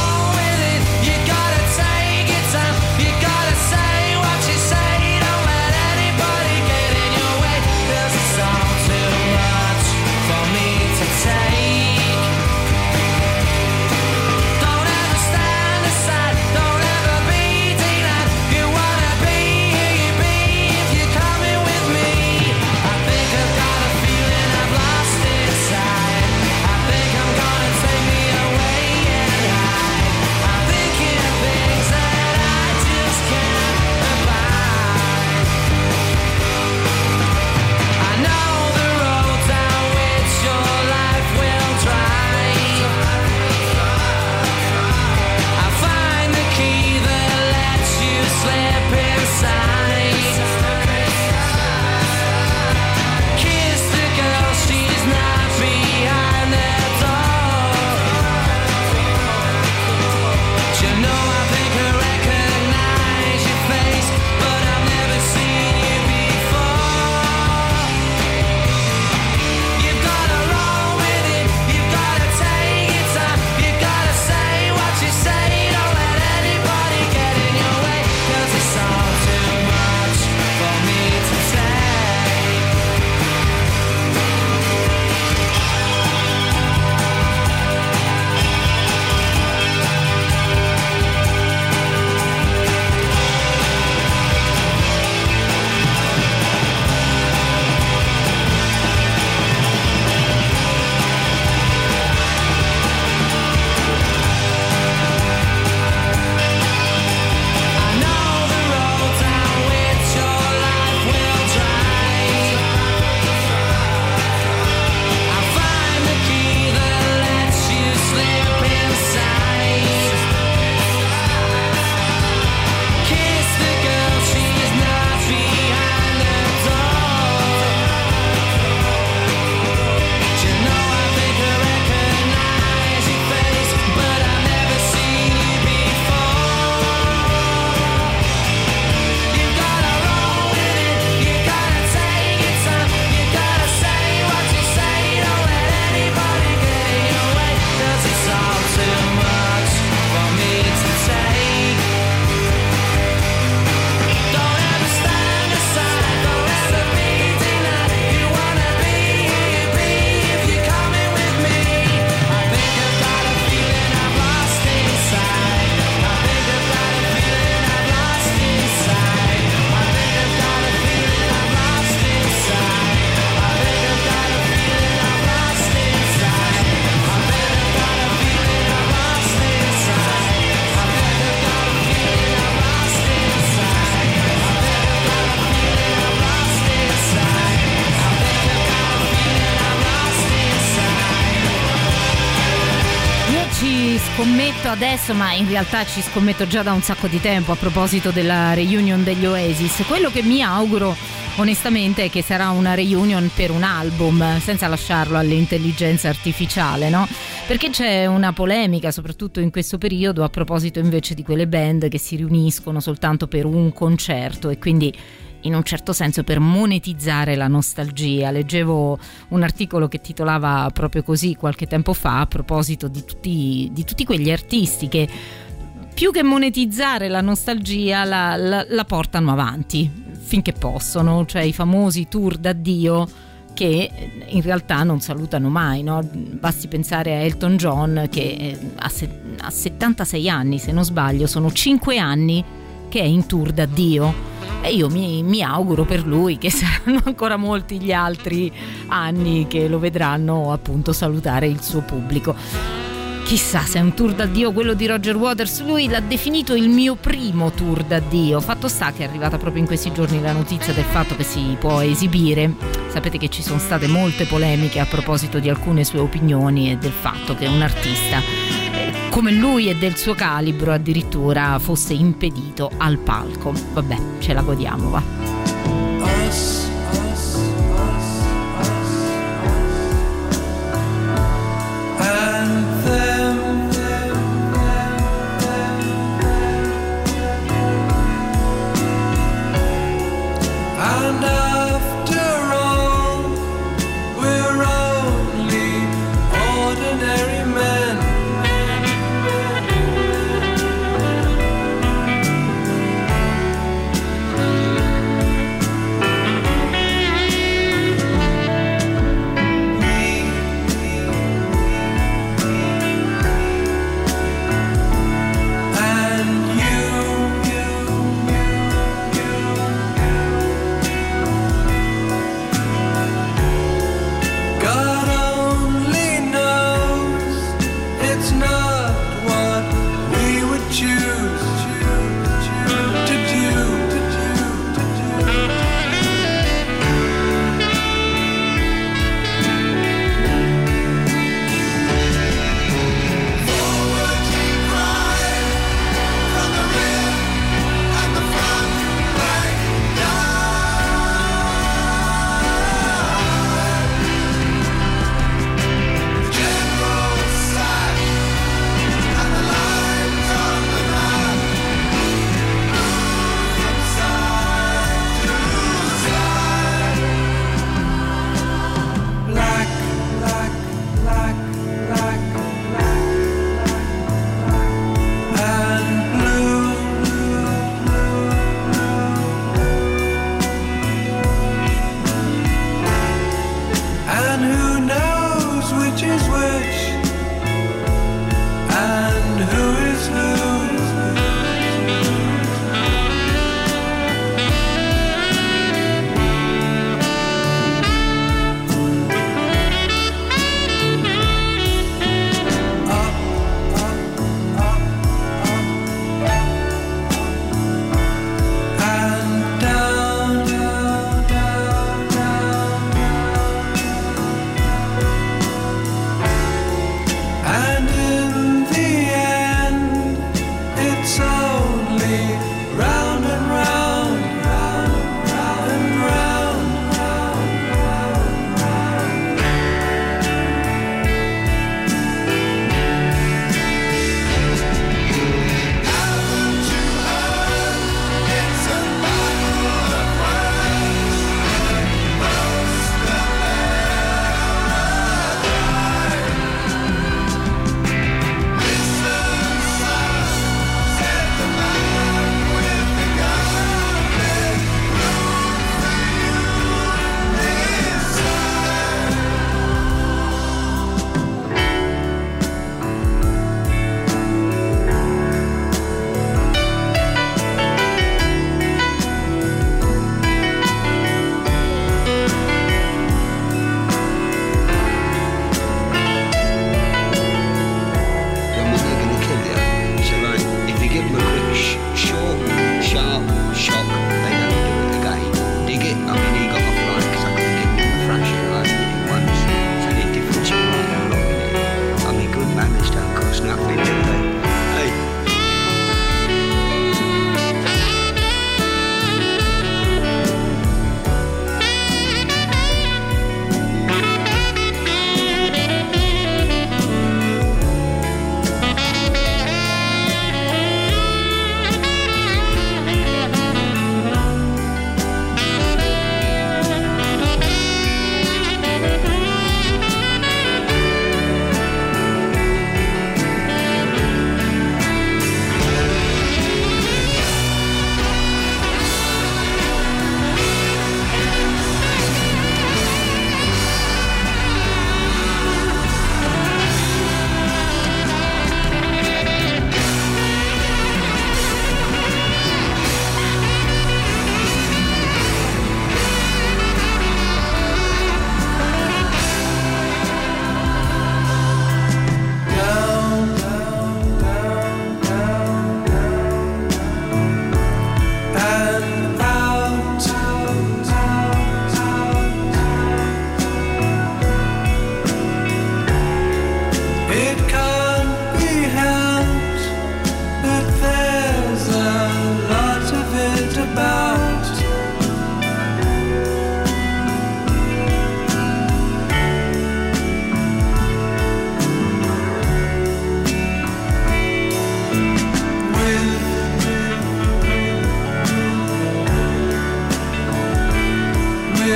Scommetto adesso, ma in realtà ci scommetto già da un sacco di tempo a proposito della reunion degli Oasis. Quello che mi auguro onestamente è che sarà una reunion per un album, senza lasciarlo all'intelligenza artificiale, no? Perché c'è una polemica, soprattutto in questo periodo, a proposito invece di quelle band che si riuniscono soltanto per un concerto e quindi in un certo senso per monetizzare la nostalgia. Leggevo un articolo che titolava proprio così qualche tempo fa a proposito di tutti quegli artisti che più che monetizzare la nostalgia la portano avanti finché possono, cioè i famosi tour d'addio che in realtà non salutano mai, no? Basti pensare a Elton John che ha 76 anni, se non sbaglio, sono 5 anni che è in tour d'addio. E io mi auguro per lui che saranno ancora molti gli altri anni che lo vedranno appunto salutare il suo pubblico. Chissà se è un tour d'addio quello di Roger Waters. Lui l'ha definito il mio primo tour d'addio. Fatto sta che è arrivata proprio in questi giorni la notizia del fatto che si può esibire. Sapete che ci sono state molte polemiche a proposito di alcune sue opinioni e del fatto che un artista come lui e del suo calibro addirittura fosse impedito al palco. Vabbè, ce la godiamo, va.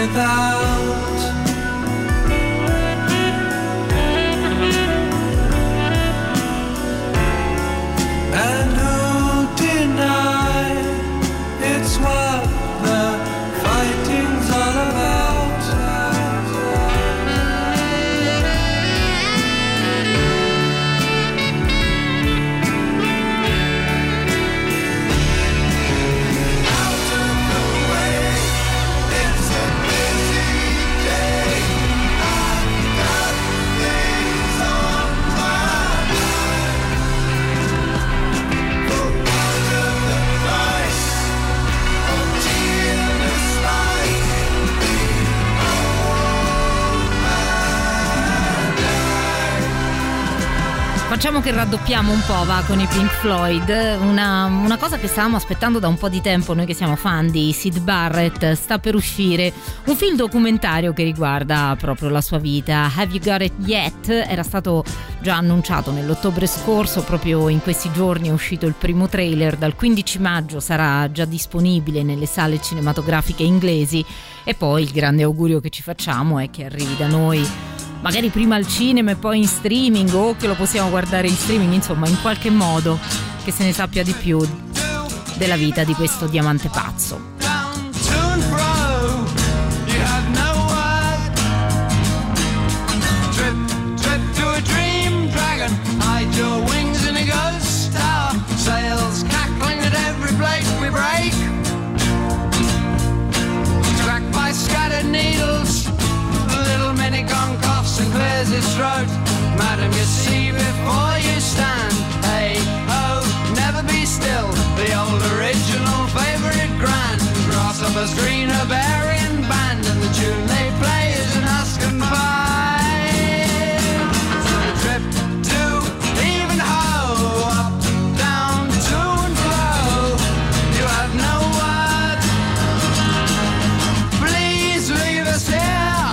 without. And who deny it's what the fighting's all about? Facciamo che raddoppiamo un po', va, con i Pink Floyd. Una cosa che stavamo aspettando da un po' di tempo, noi che siamo fan di Syd Barrett. Sta per uscire un film documentario che riguarda proprio la sua vita. Have You Got It Yet? Era stato già annunciato nell'ottobre scorso, proprio in questi giorni è uscito il primo trailer. Dal 15 maggio sarà già disponibile nelle sale cinematografiche inglesi, e poi il grande augurio che ci facciamo è che arrivi da noi magari prima al cinema e poi in streaming, o che lo possiamo guardare in streaming, insomma in qualche modo che se ne sappia di più della vita di questo diamante pazzo. And clears its throat. Madam, you see before you stand. Hey, oh, never be still. The old original favourite grand. Grasshoppers, green herbarian band. And the tune they play is an husk and pie. So the trip to Ivanhoe, up, down, to and fro. You have no word. Please leave us here.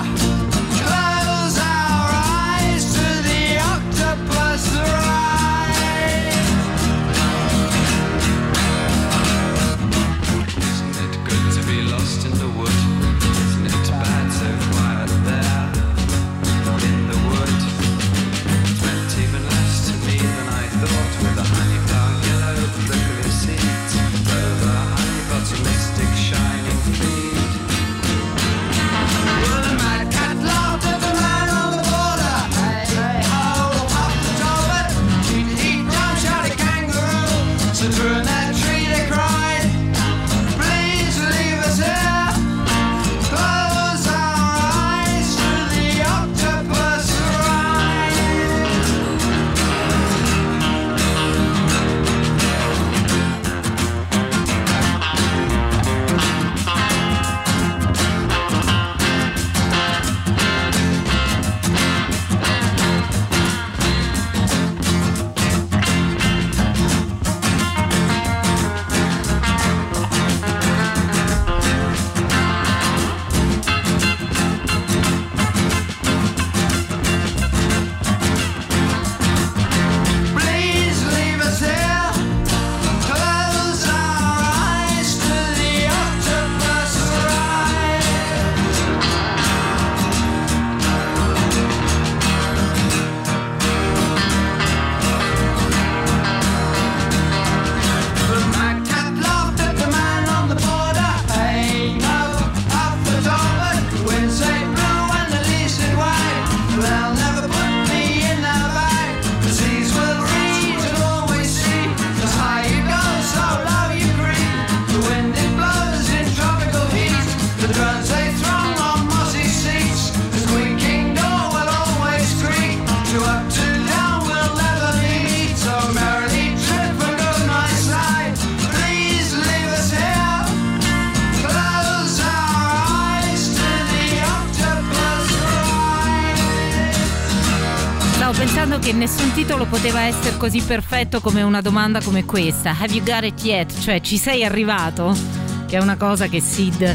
pensando che nessun titolo poteva essere così perfetto come una domanda come questa. Have you got it yet? Cioè, ci sei arrivato? Che è una cosa che Syd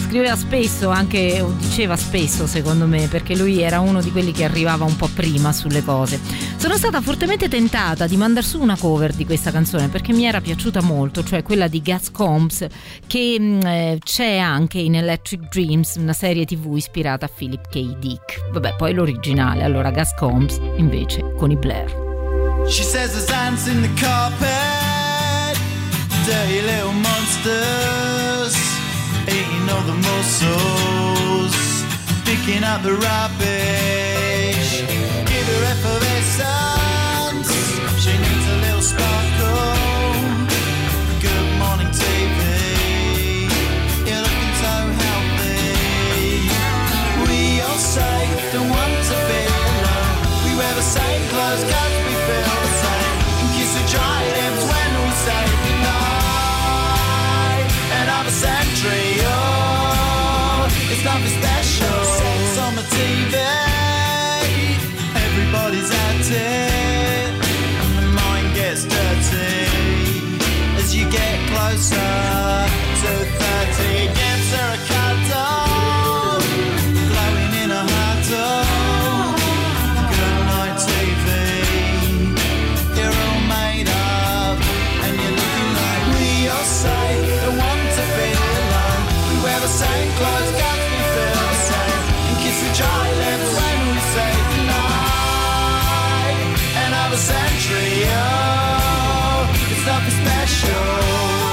scriveva spesso, anche o diceva spesso secondo me, perché lui era uno di quelli che arrivava un po' prima sulle cose. Sono stata fortemente tentata di mandar su una cover di questa canzone perché mi era piaciuta molto, cioè quella di Gus Combs, che c'è anche in Electric Dreams, una serie TV ispirata a Philip K. Dick. Vabbè, poi l'originale, allora Gus Combs invece con i Blair. She says there's ants in the carpet, dirty little monsters, eating all the mussels, picking up the rubbish. Give her effervescence, she needs a little sparkle. Good morning TV, you're looking so healthy. We all say don't want to be alone. We wear the same clothes 'cause we feel the same, and kiss the dry lips when we say goodnight. Another century, oh, it's nothing special. Sex on the TV, everybody's at it, and the mind gets dirty as you get closer to 30. Gives her a cuddle, glowing in a huddle. Good night TV, you're all made up, and you're looking like we all say don't want to be alone. We wear the same clothes 'cause we feel the same, and kiss the dry lips when we say goodnight. Another century, oh, it's nothing special.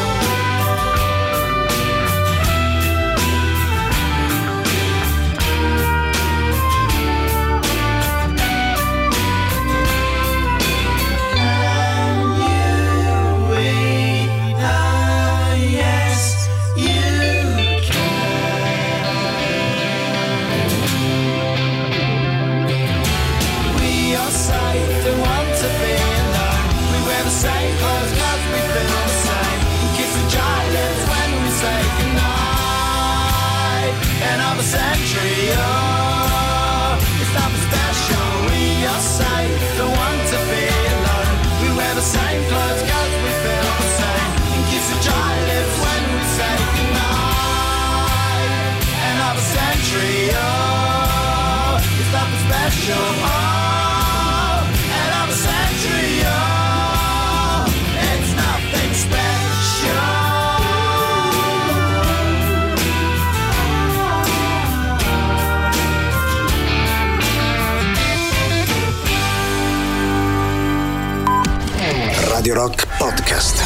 Same clothes 'cause we feel the same, and kiss the dry lips when we say goodnight. Another century, oh, it's nothing special. We all say don't want to be alone. We wear the same clothes 'cause we feel the same, and kiss the dry lips when we say goodnight. Another century, oh, it's nothing special. Oh, another century, oh. Radio Rock Podcast.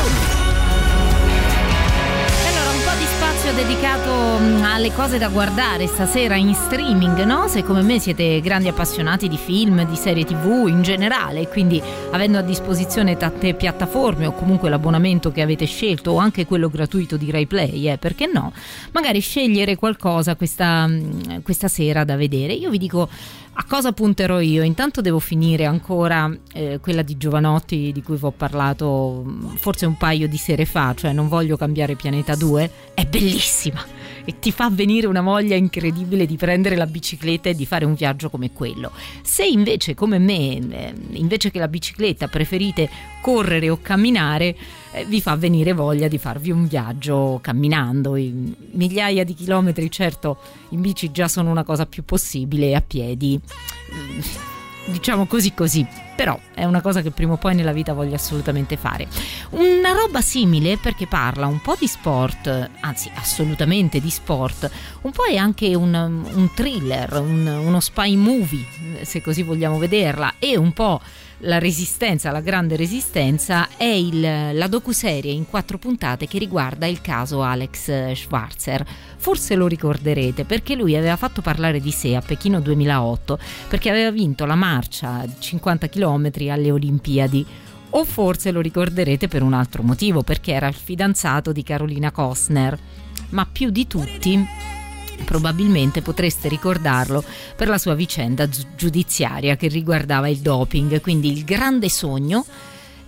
Allora, un po' di spazio dedicato alle cose da guardare stasera in streaming, no? Se come me siete grandi appassionati di film, di serie TV in generale, quindi avendo a disposizione tante piattaforme o comunque l'abbonamento che avete scelto o anche quello gratuito di Rai Play, perché no? Magari scegliere qualcosa questa sera da vedere. Io vi dico a cosa punterò io. Intanto devo finire ancora quella di Giovanotti di cui vi ho parlato forse un paio di sere fa, cioè Non voglio cambiare pianeta 2. È bellissima e ti fa venire una voglia incredibile di prendere la bicicletta e di fare un viaggio come quello. Se invece come me invece che la bicicletta preferite correre o camminare, vi fa venire voglia di farvi un viaggio camminando. Migliaia di chilometri, certo in bici già sono una cosa più possibile, a piedi diciamo così, però è una cosa che prima o poi nella vita voglio assolutamente fare. Una roba simile, perché parla un po' di sport, anzi assolutamente di sport, un po' è anche un thriller, uno spy movie, se così vogliamo vederla, e un po' la resistenza, la grande resistenza, è la docuserie in 4 puntate che riguarda il caso Alex Schwarzer. Forse lo ricorderete perché lui aveva fatto parlare di sé a Pechino 2008 perché aveva vinto la marcia di 50 km alle Olimpiadi, o forse lo ricorderete per un altro motivo, perché era il fidanzato di Carolina Costner, ma più di tutti probabilmente potreste ricordarlo per la sua vicenda giudiziaria che riguardava il doping, quindi il grande sogno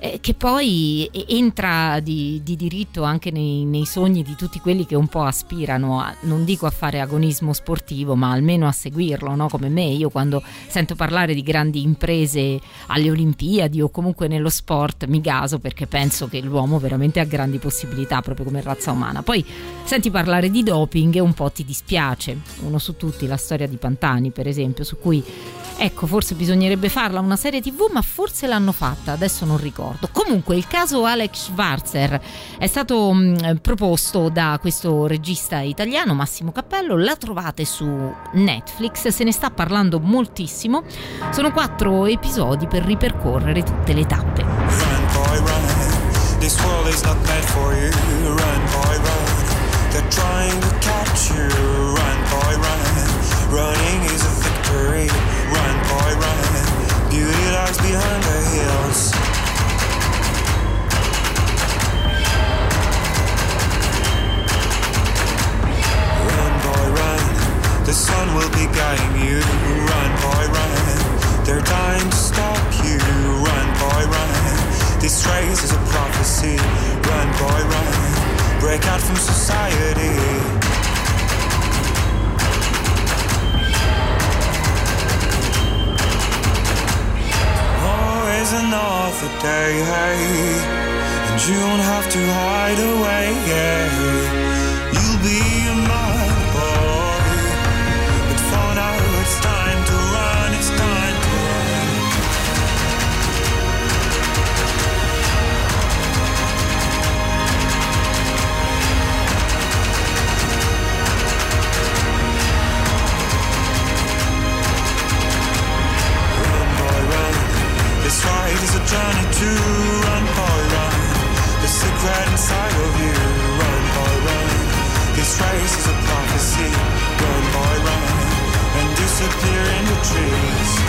che poi entra di diritto anche nei sogni di tutti quelli che un po' aspirano non dico a fare agonismo sportivo, ma almeno a seguirlo, no? Come me, io quando sento parlare di grandi imprese alle Olimpiadi o comunque nello sport mi gaso, perché penso che l'uomo veramente ha grandi possibilità proprio come razza umana. Poi senti parlare di doping e un po' ti dispiace. Uno su tutti, la storia di Pantani per esempio, su cui ecco, forse bisognerebbe farla una serie TV, ma forse l'hanno fatta, adesso non ricordo. Comunque il caso Alex Schwarzer è stato proposto da questo regista italiano, Massimo Cappello, la trovate su Netflix, se ne sta parlando moltissimo, sono 4 episodi per ripercorrere tutte le tappe. Run, boy, run. This world is not meant for you. Run, boy, run. They're trying to catch you. Run, boy, run. Running is a victory. Run, boy, run. Beauty lies behind the hills. Run, boy, run. The sun will be guiding you. Run, boy, run. They're dying to stop you. Run, boy, run. This race is a prophecy. Run, boy, run. Break out from society. Always another day, hey, and you don't have to hide away, yeah. You'll be a mad boy, but for now it's time to run, it's time to run. This ride is a journey to run, boy, run. The secret inside of you, run, boy, run. This race is a prophecy, run, boy, run. And disappear in the trees.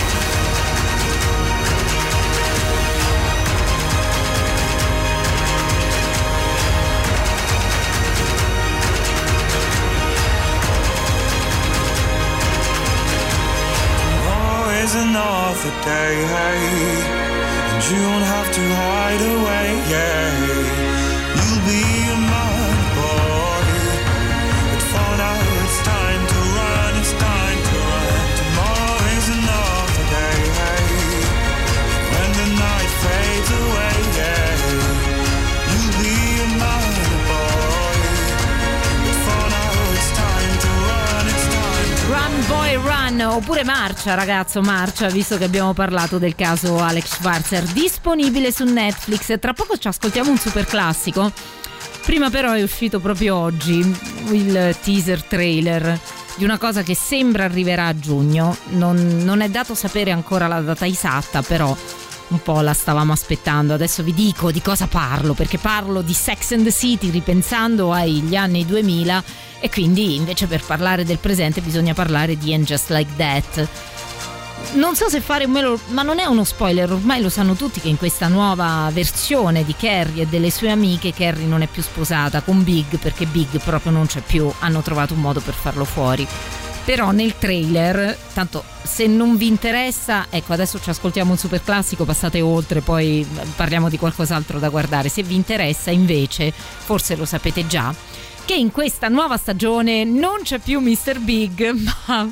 Always another day, hey, and you don't have to hide away, yeah. You'll be a mad boy, but for now it's time to run, it's time to run. Tomorrow is another day, hey, when the night fades away, yeah. You'll be a mad boy, but for now it's time to run, it's time to run. Run Boy Run, oppure Marcia ragazzo, Marcia, visto che abbiamo parlato del caso Alex Schwarzer, disponibile su Netflix. Tra poco ci ascoltiamo un super classico. Prima però è uscito proprio oggi il teaser trailer di una cosa che sembra arriverà a giugno. Non è dato sapere ancora la data esatta, però un po' la stavamo aspettando. Adesso vi dico di cosa parlo, perché parlo di Sex and the City ripensando agli anni 2000, e quindi invece per parlare del presente bisogna parlare di And Just Like That. Non so se fare un melo, ma non è uno spoiler, ormai lo sanno tutti che in questa nuova versione di Carrie e delle sue amiche Carrie non è più sposata con Big, perché Big proprio non c'è più, hanno trovato un modo per farlo fuori. Però nel trailer, tanto se non vi interessa, ecco, adesso ci ascoltiamo un super classico, passate oltre, poi parliamo di qualcos'altro da guardare. Se vi interessa invece, forse lo sapete già, che in questa nuova stagione non c'è più Mr. Big, ma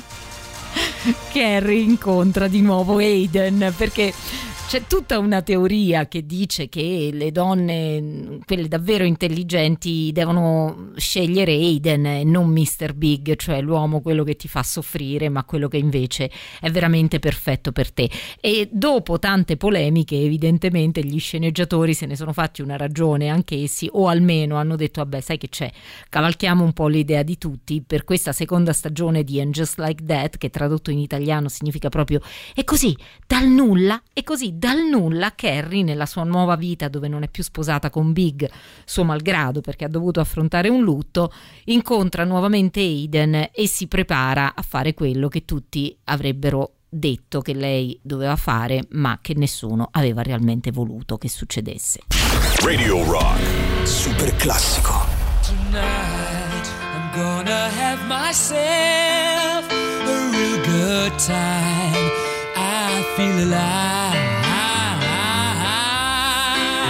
Carrie incontra di nuovo Aiden, perché c'è tutta una teoria che dice che le donne, quelle davvero intelligenti, devono scegliere Aiden e non Mr. Big, cioè l'uomo quello che ti fa soffrire, ma quello che invece è veramente perfetto per te. E dopo tante polemiche, evidentemente gli sceneggiatori se ne sono fatti una ragione anch'essi, o almeno hanno detto vabbè, sai che c'è, cavalchiamo un po' l'idea di tutti per questa seconda stagione di And Just Like That, che tradotto in italiano significa proprio e così dal nulla, e così dal nulla Carrie, nella sua nuova vita dove non è più sposata con Big, suo malgrado perché ha dovuto affrontare un lutto, incontra nuovamente Aiden e si prepara a fare quello che tutti avrebbero detto che lei doveva fare, ma che nessuno aveva realmente voluto che succedesse. Radio Rock, super classico. Tonight I'm gonna have myself a real good time. I feel alive.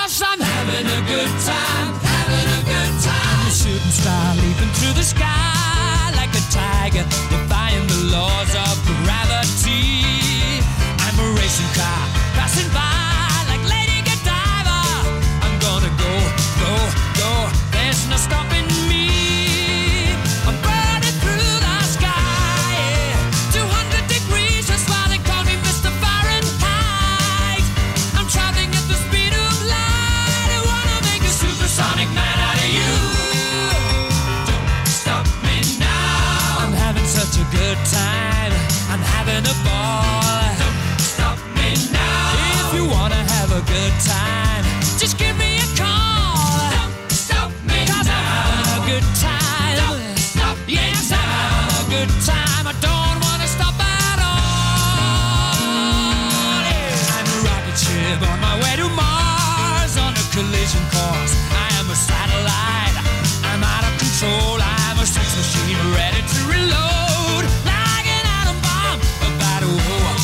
'cause I'm having a good time, having a good time. I'm a shooting star leaping through the sky like a tiger, defying the laws of gravity. I'm a racing car passing by like Lady Godiva. I'm gonna go, go, go, there's no stopping me. I'm burning through the sky, yeah. 200 degrees, that's why they call me Mr. Fahrenheit. I'm traveling at the speed of light. I wanna make a supersonic man out of you. Don't stop me now. I'm having such a good time, I'm having a ball. Don't stop me now. If you wanna have a good time, just give me a call. Don't stop me 'cause now. I'm having a good time. Don't stop me yes, now. I'm having a good time. I don't wanna stop at all. Yeah. I'm a rocket ship on my way to Mars on a collision course. I am a satellite. I'm out of control. I'm a sex machine ready to reload like an atom bomb about to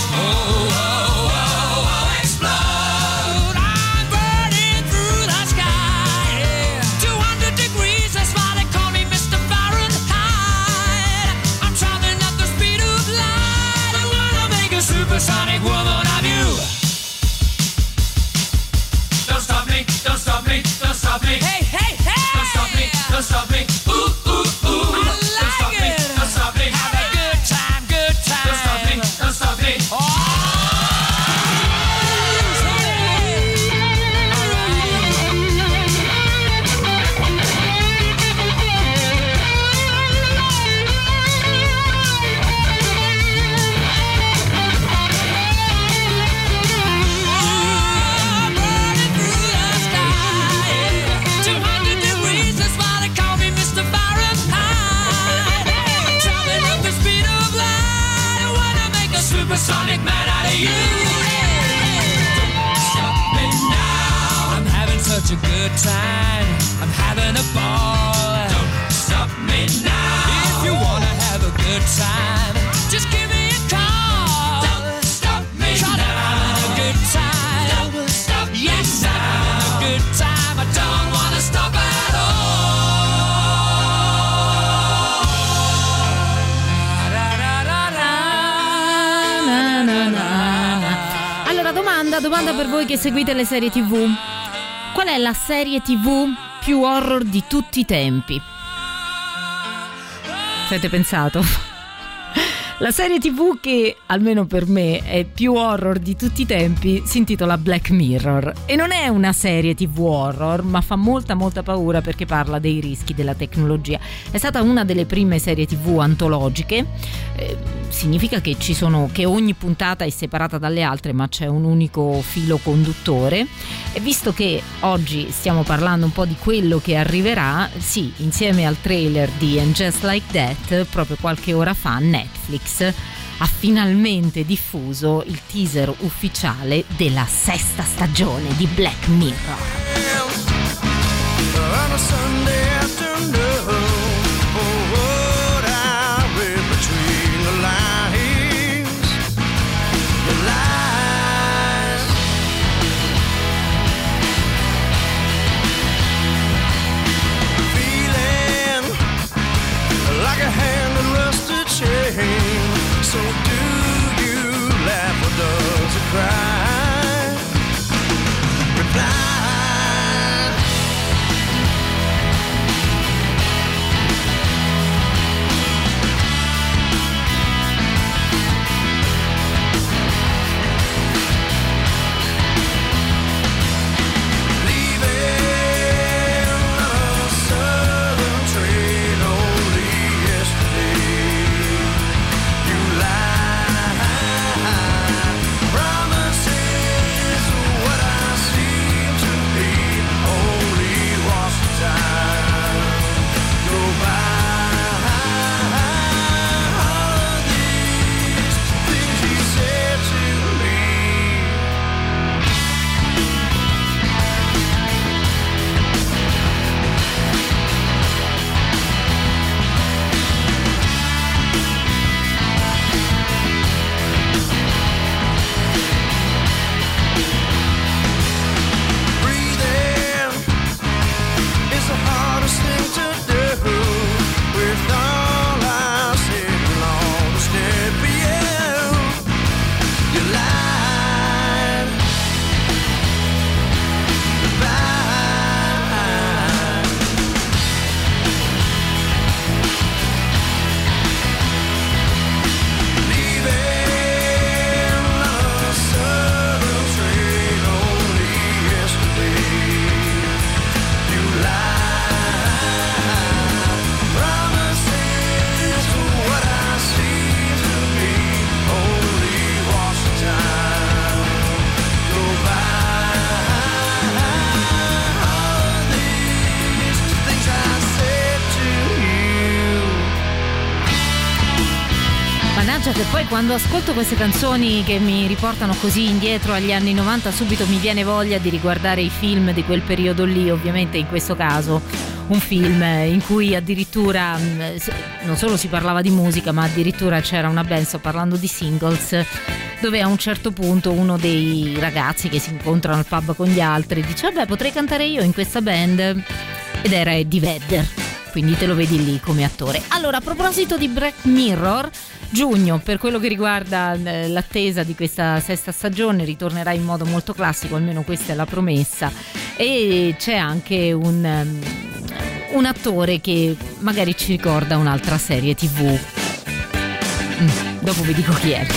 explode. I'm burning through the sky, yeah. 200 degrees, that's why they call me Mr. Fahrenheit. I'm traveling at the speed of light. I wanna make a supersonic woman of you. Don't stop me, don't stop me, don't stop me. Hey, hey, hey! Don't stop me, don't stop me. Ooh, ooh, ooh. I like don't stop it. Me, don't stop me. Have a good time, good time. Don't stop me, don't stop me. Supersonic man out of you. Don't stop me now. I'm having such a good time, I'm having a ball. Don't stop me now. If you wanna have a good time, just give me a call. Don't stop me now. I'm having a good time. Don't stop me yes, now. I'm having a good time. I don't wanna stop at all. Allora, domanda per voi che seguite le serie TV. Qual è la serie TV più horror di tutti i tempi? Ci avete pensato? La serie TV che, almeno per me, è più horror di tutti i tempi si intitola Black Mirror. E non è una serie TV horror, ma fa molta paura perché parla dei rischi della tecnologia. È stata una delle prime serie TV antologiche. Significa che che ogni puntata è separata dalle altre, ma c'è un unico filo conduttore. E visto che oggi stiamo parlando un po' di quello che arriverà, sì, insieme al trailer di And Just Like That, proprio qualche ora fa Netflix ha finalmente diffuso il teaser ufficiale della 6ª stagione di Black Mirror. So do you laugh or does it cry? Reply. Poi quando ascolto queste canzoni che mi riportano così indietro agli anni 90, subito mi viene voglia di riguardare i film di quel periodo lì. Ovviamente in questo caso un film in cui addirittura non solo si parlava di musica, ma addirittura c'era una band, sto parlando di Singles, dove a un certo punto uno dei ragazzi che si incontrano al pub con gli altri dice: vabbè, potrei cantare io in questa band, ed era Eddie Vedder. Quindi te lo vedi lì come attore. Allora, a proposito di Black Mirror, giugno, per quello che riguarda l'attesa di questa sesta stagione, ritornerà in modo molto classico, almeno questa è la promessa, e c'è anche un attore che magari ci ricorda un'altra serie TV. Dopo vi dico chi è.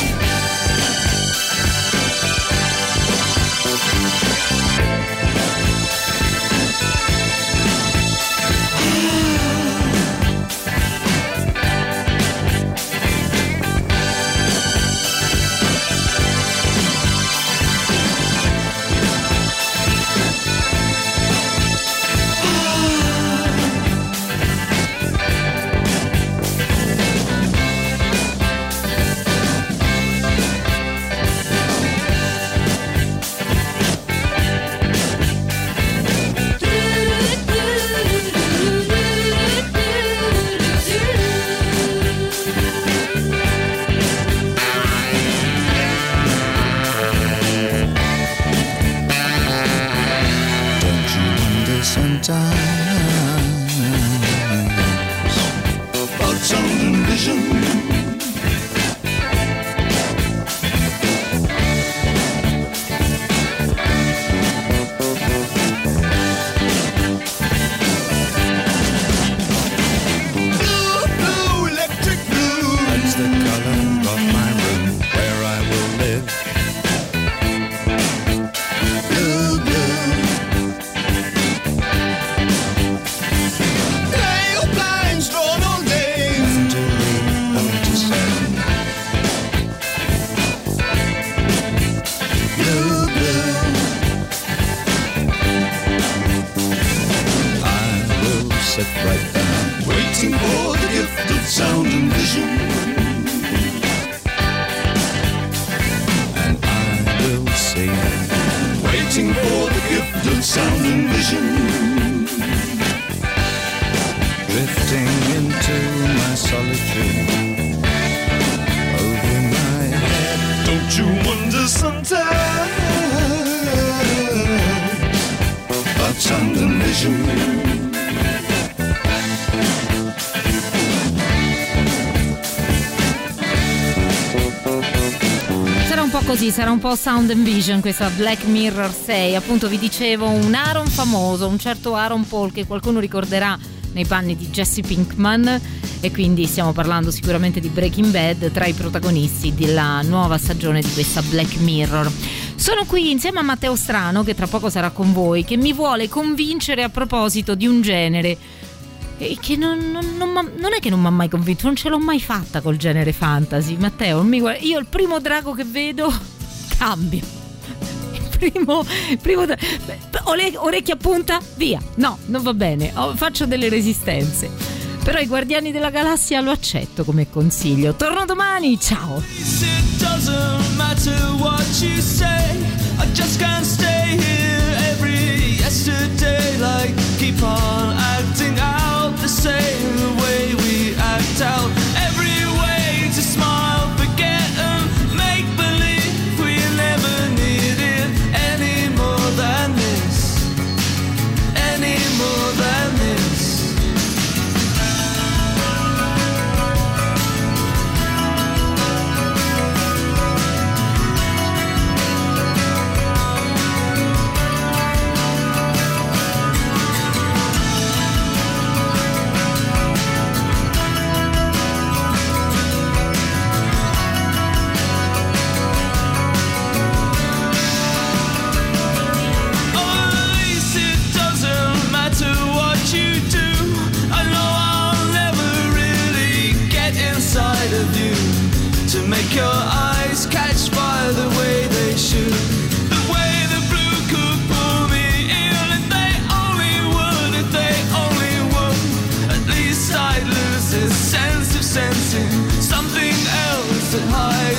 Sarà un po' Sound and Vision questa Black Mirror 6. Appunto vi dicevo, un Aaron famoso, un certo Aaron Paul, che qualcuno ricorderà nei panni di Jesse Pinkman, e quindi stiamo parlando sicuramente di Breaking Bad, tra i protagonisti della nuova stagione di questa Black Mirror. Sono qui insieme a Matteo Strano, che tra poco sarà con voi, che mi vuole convincere a proposito di un genere che non è che non mi ha mai convinto, non ce l'ho mai fatta col genere fantasy. Matteo, non mi guarda, io il primo drago che vedo cambio. Il primo orecchia a punta, via. No, non va bene, faccio delle resistenze. Però i Guardiani della Galassia lo accetto come consiglio. Torno domani, ciao. It doesn't matter what you say, I just can't stay here every yesterday. Like keep on acting out the same way we act out. Every way to smile, forget and make believe we never need it any more than this, any more than this.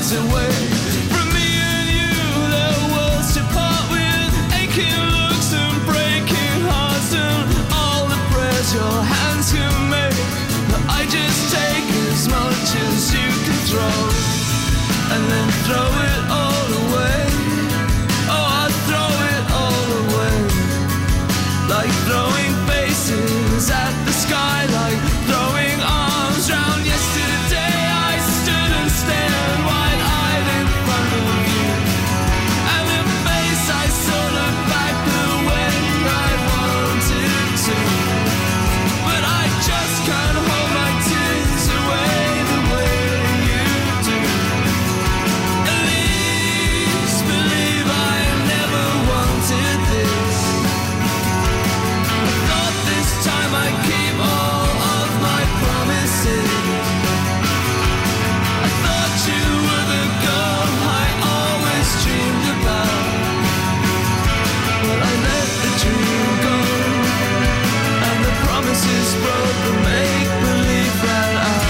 miles away from me and you. There was to part with aching looks and breaking hearts and all the prayers your hands can make. I just take as much as you can throw and then throw it all away. Oh, I throw it all away, like throwing faces at the sky, like throwing arms round yesterday. I stood and stared wide-eyed in front of you, and the face I saw looked back the way I wanted to, but I just can't hold my tears away the way you do. At least believe I never wanted this. I thought this time I'd keep all of my promises. I thought you were the girl I always dreamed about, but I let the dream go, and the promises broke, the make-believe ran out.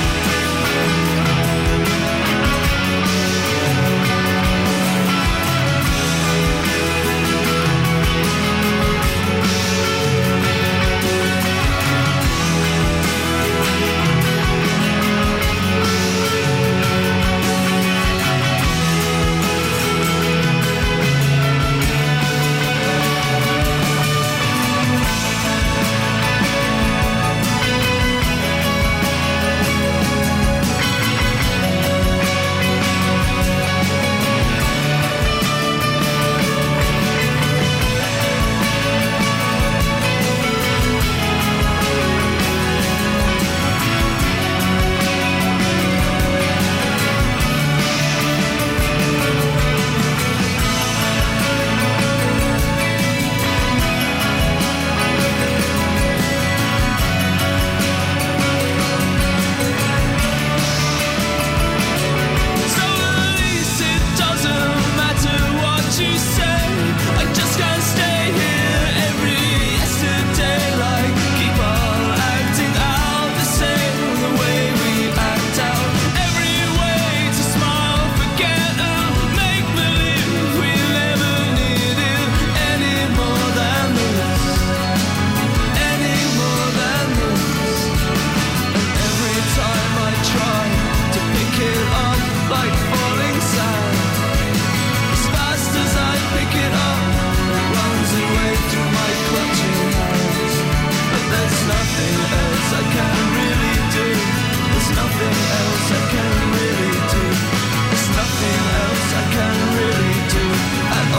So at least it doesn't matter what you say. I just can't stay here every yesterday, like keep on acting out the same, the way we act out. Every way to smile, forget and make believe we never needed any more than this, any more than this. And every time I try to pick it up like falling sand, as fast as I pick it up, it runs away through my clutching hands. But there's nothing else I can really do. There's nothing else I can really do. There's nothing else I can really do at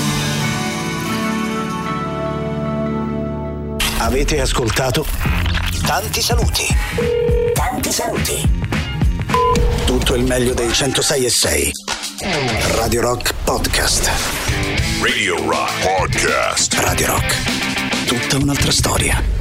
all. Avete ascoltato Tanti saluti. Tanti saluti. Tutto il meglio dei 106.6 Radio Rock Podcast. Radio Rock Podcast. Radio Rock. Tutta un'altra storia.